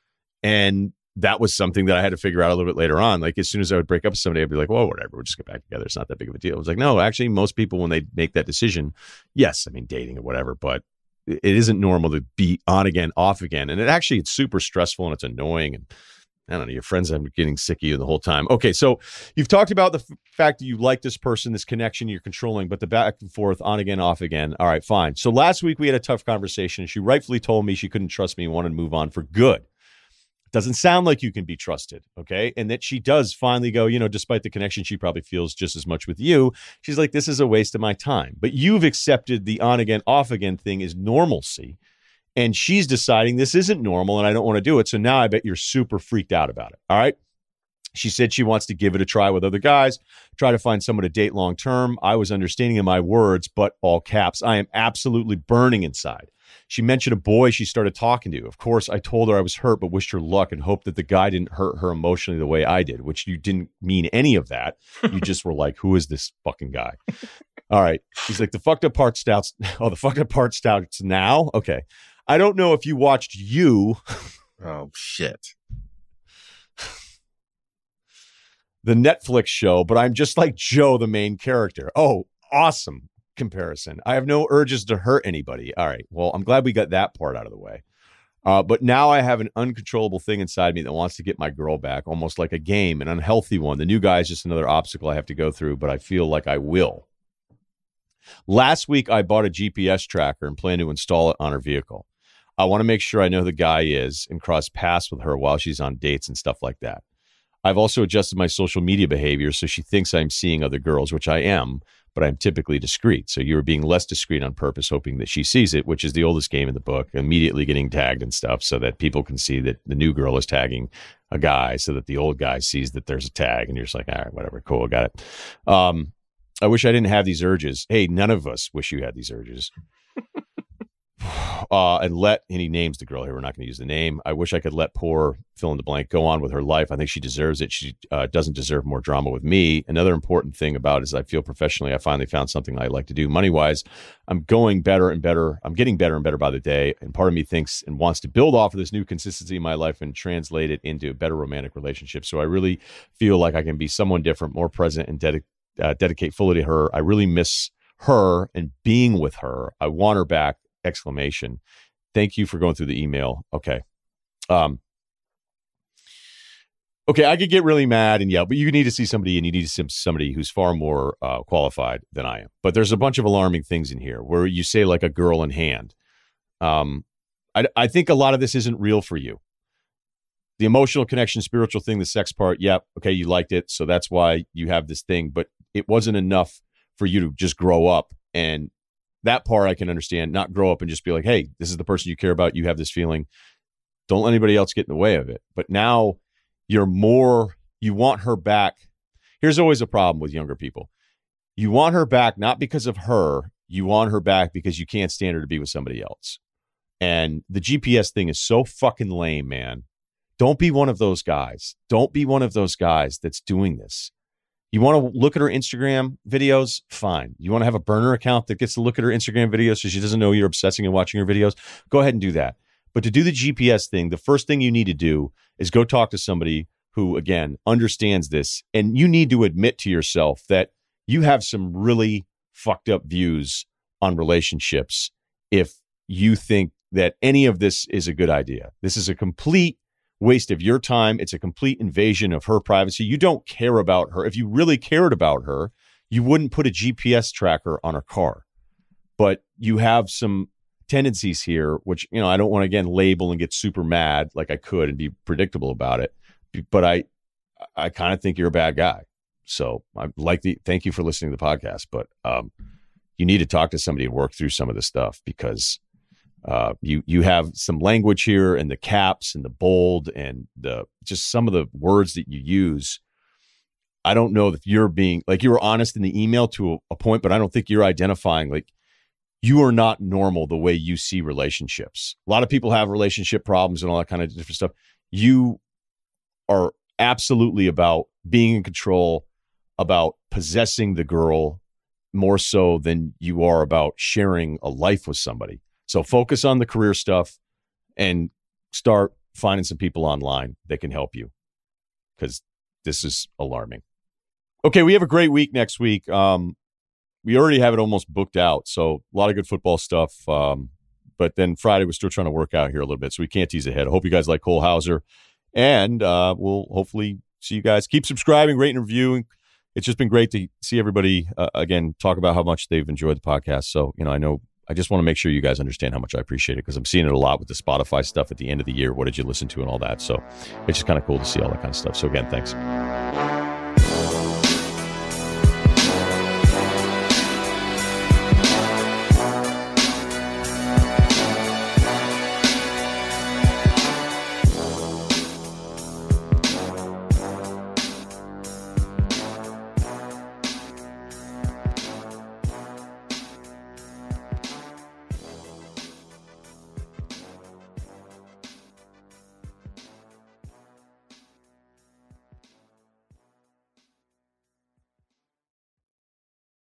And that was something that I had to figure out a little bit later on. Like, as soon as I would break up with somebody, I'd be like, well, whatever, we'll just get back together. It's not that big of a deal. I was like, no, actually, most people, when they make that decision, yes, I mean, dating or whatever, but it isn't normal to be on again, off again. And it actually, it's super stressful and it's annoying. And I don't know, your friends are getting sick of you the whole time. Okay, so you've talked about the f- fact that you like this person, this connection you're controlling, but the back and forth, on again, off again. All right, fine. So last week we had a tough conversation, and she rightfully told me she couldn't trust me and wanted to move on for good. Doesn't sound like you can be trusted, okay? And that she does finally go, you know, despite the connection she probably feels just as much with you, she's like, this is a waste of my time. But you've accepted the on again, off again thing is normalcy. And she's deciding this isn't normal and I don't want to do it. So now I bet you're super freaked out about it. All right. She said she wants to give it a try with other guys, try to find someone to date long term. I was understanding in my words, but all caps. I am absolutely burning inside. She mentioned a boy she started talking to. Of course, I told her I was hurt, but wished her luck and hoped that the guy didn't hurt her emotionally the way I did, which you didn't mean any of that. You just were like, who is this fucking guy? All right. She's like, the fucked up part stouts. Oh, the fucked up part stouts now. Okay. I don't know if you watched You. Oh, shit. The Netflix show, but I'm just like Joe, the main character. Oh, awesome comparison. I have no urges to hurt anybody. All right. Well, I'm glad we got that part out of the way. Uh, but now I have an uncontrollable thing inside me that wants to get my girl back, almost like a game, an unhealthy one. The new guy is just another obstacle I have to go through, but I feel like I will. Last week, I bought a G P S tracker and plan to install it on her vehicle. I want to make sure I know who the guy is and cross paths with her while she's on dates and stuff like that. I've also adjusted my social media behavior so she thinks I'm seeing other girls, which I am, but I'm typically discreet. So you're being less discreet on purpose, hoping that she sees it, which is the oldest game in the book, immediately getting tagged and stuff so that people can see that the new girl is tagging a guy so that the old guy sees that there's a tag and you're just like, all right, whatever, cool, got it. Um, I wish I didn't have these urges. Hey, none of us wish you had these urges. Uh, and let, and he names the girl here. We're not going to use the name. I wish I could let poor fill in the blank go on with her life. I think she deserves it. She uh, doesn't deserve more drama with me. Another important thing about it is I feel professionally, I finally found something I like to do. Money wise, I'm going better and better. I'm getting better and better by the day. And part of me thinks and wants to build off of this new consistency in my life and translate it into a better romantic relationship. So I really feel like I can be someone different, more present, and dedic- uh, dedicate fully to her. I really miss her and being with her. I want her back. Exclamation. Thank you for going through the email. Okay. Um, okay. I could get really mad and yell, but you need to see somebody and you need to see somebody who's far more uh, qualified than I am. But there's a bunch of alarming things in here where you say like a girl in hand. Um, I, I think a lot of this isn't real for you. The emotional connection, spiritual thing, the sex part. Yep. Okay. You liked it. So that's why you have this thing, but it wasn't enough for you to just grow up. And that part I can understand, not grow up and just be like, hey, this is the person you care about. You have this feeling. Don't let anybody else get in the way of it. But now you're more, you want her back. Here's always a problem with younger people. You want her back, not because of her. You want her back because you can't stand her to be with somebody else. And the G P S thing is so fucking lame, man. Don't be one of those guys. Don't be one of those guys that's doing this. You want to look at her Instagram videos? Fine. You want to have a burner account that gets to look at her Instagram videos so she doesn't know you're obsessing and watching her videos? Go ahead and do that. But to do the G P S thing, the first thing you need to do is go talk to somebody who, again, understands this. And you need to admit to yourself that you have some really fucked up views on relationships if you think that any of this is a good idea. This is a complete waste of your time. It's a complete invasion of her privacy. You don't care about her. If you really cared about her, you wouldn't put a G P S tracker on her car. But you have some tendencies here, which, you know, I don't want to, again, label and get super mad like I could and be predictable about it. But I, I kind of think you're a bad guy. So I like the, thank you for listening to the podcast, but um, you need to talk to somebody and work through some of this stuff, because uh, you, you have some language here, and the caps and the bold and the, just some of the words that you use. I don't know if you're being, like, you were honest in the email to a, a point, but I don't think you're identifying, like, you are not normal the way you see relationships. A lot of people have relationship problems and all that kind of different stuff. You are absolutely about being in control, about possessing the girl more so than you are about sharing a life with somebody. So focus on the career stuff and start finding some people online that can help you, because this is alarming. Okay, we have a great week next week. Um, we already have it almost booked out, so a lot of good football stuff. Um, but then Friday, we're still trying to work out here a little bit, so we can't tease ahead. I hope you guys like Cole Hauser, and uh, we'll hopefully see you guys. Keep subscribing, rating, and reviewing. It's just been great to see everybody, uh, again, talk about how much they've enjoyed the podcast. So, you know, I know I just want to make sure you guys understand how much I appreciate it, because I'm seeing it a lot with the Spotify stuff at the end of the year. What did you listen to and all that? So it's just kind of cool to see all that kind of stuff. So again, thanks.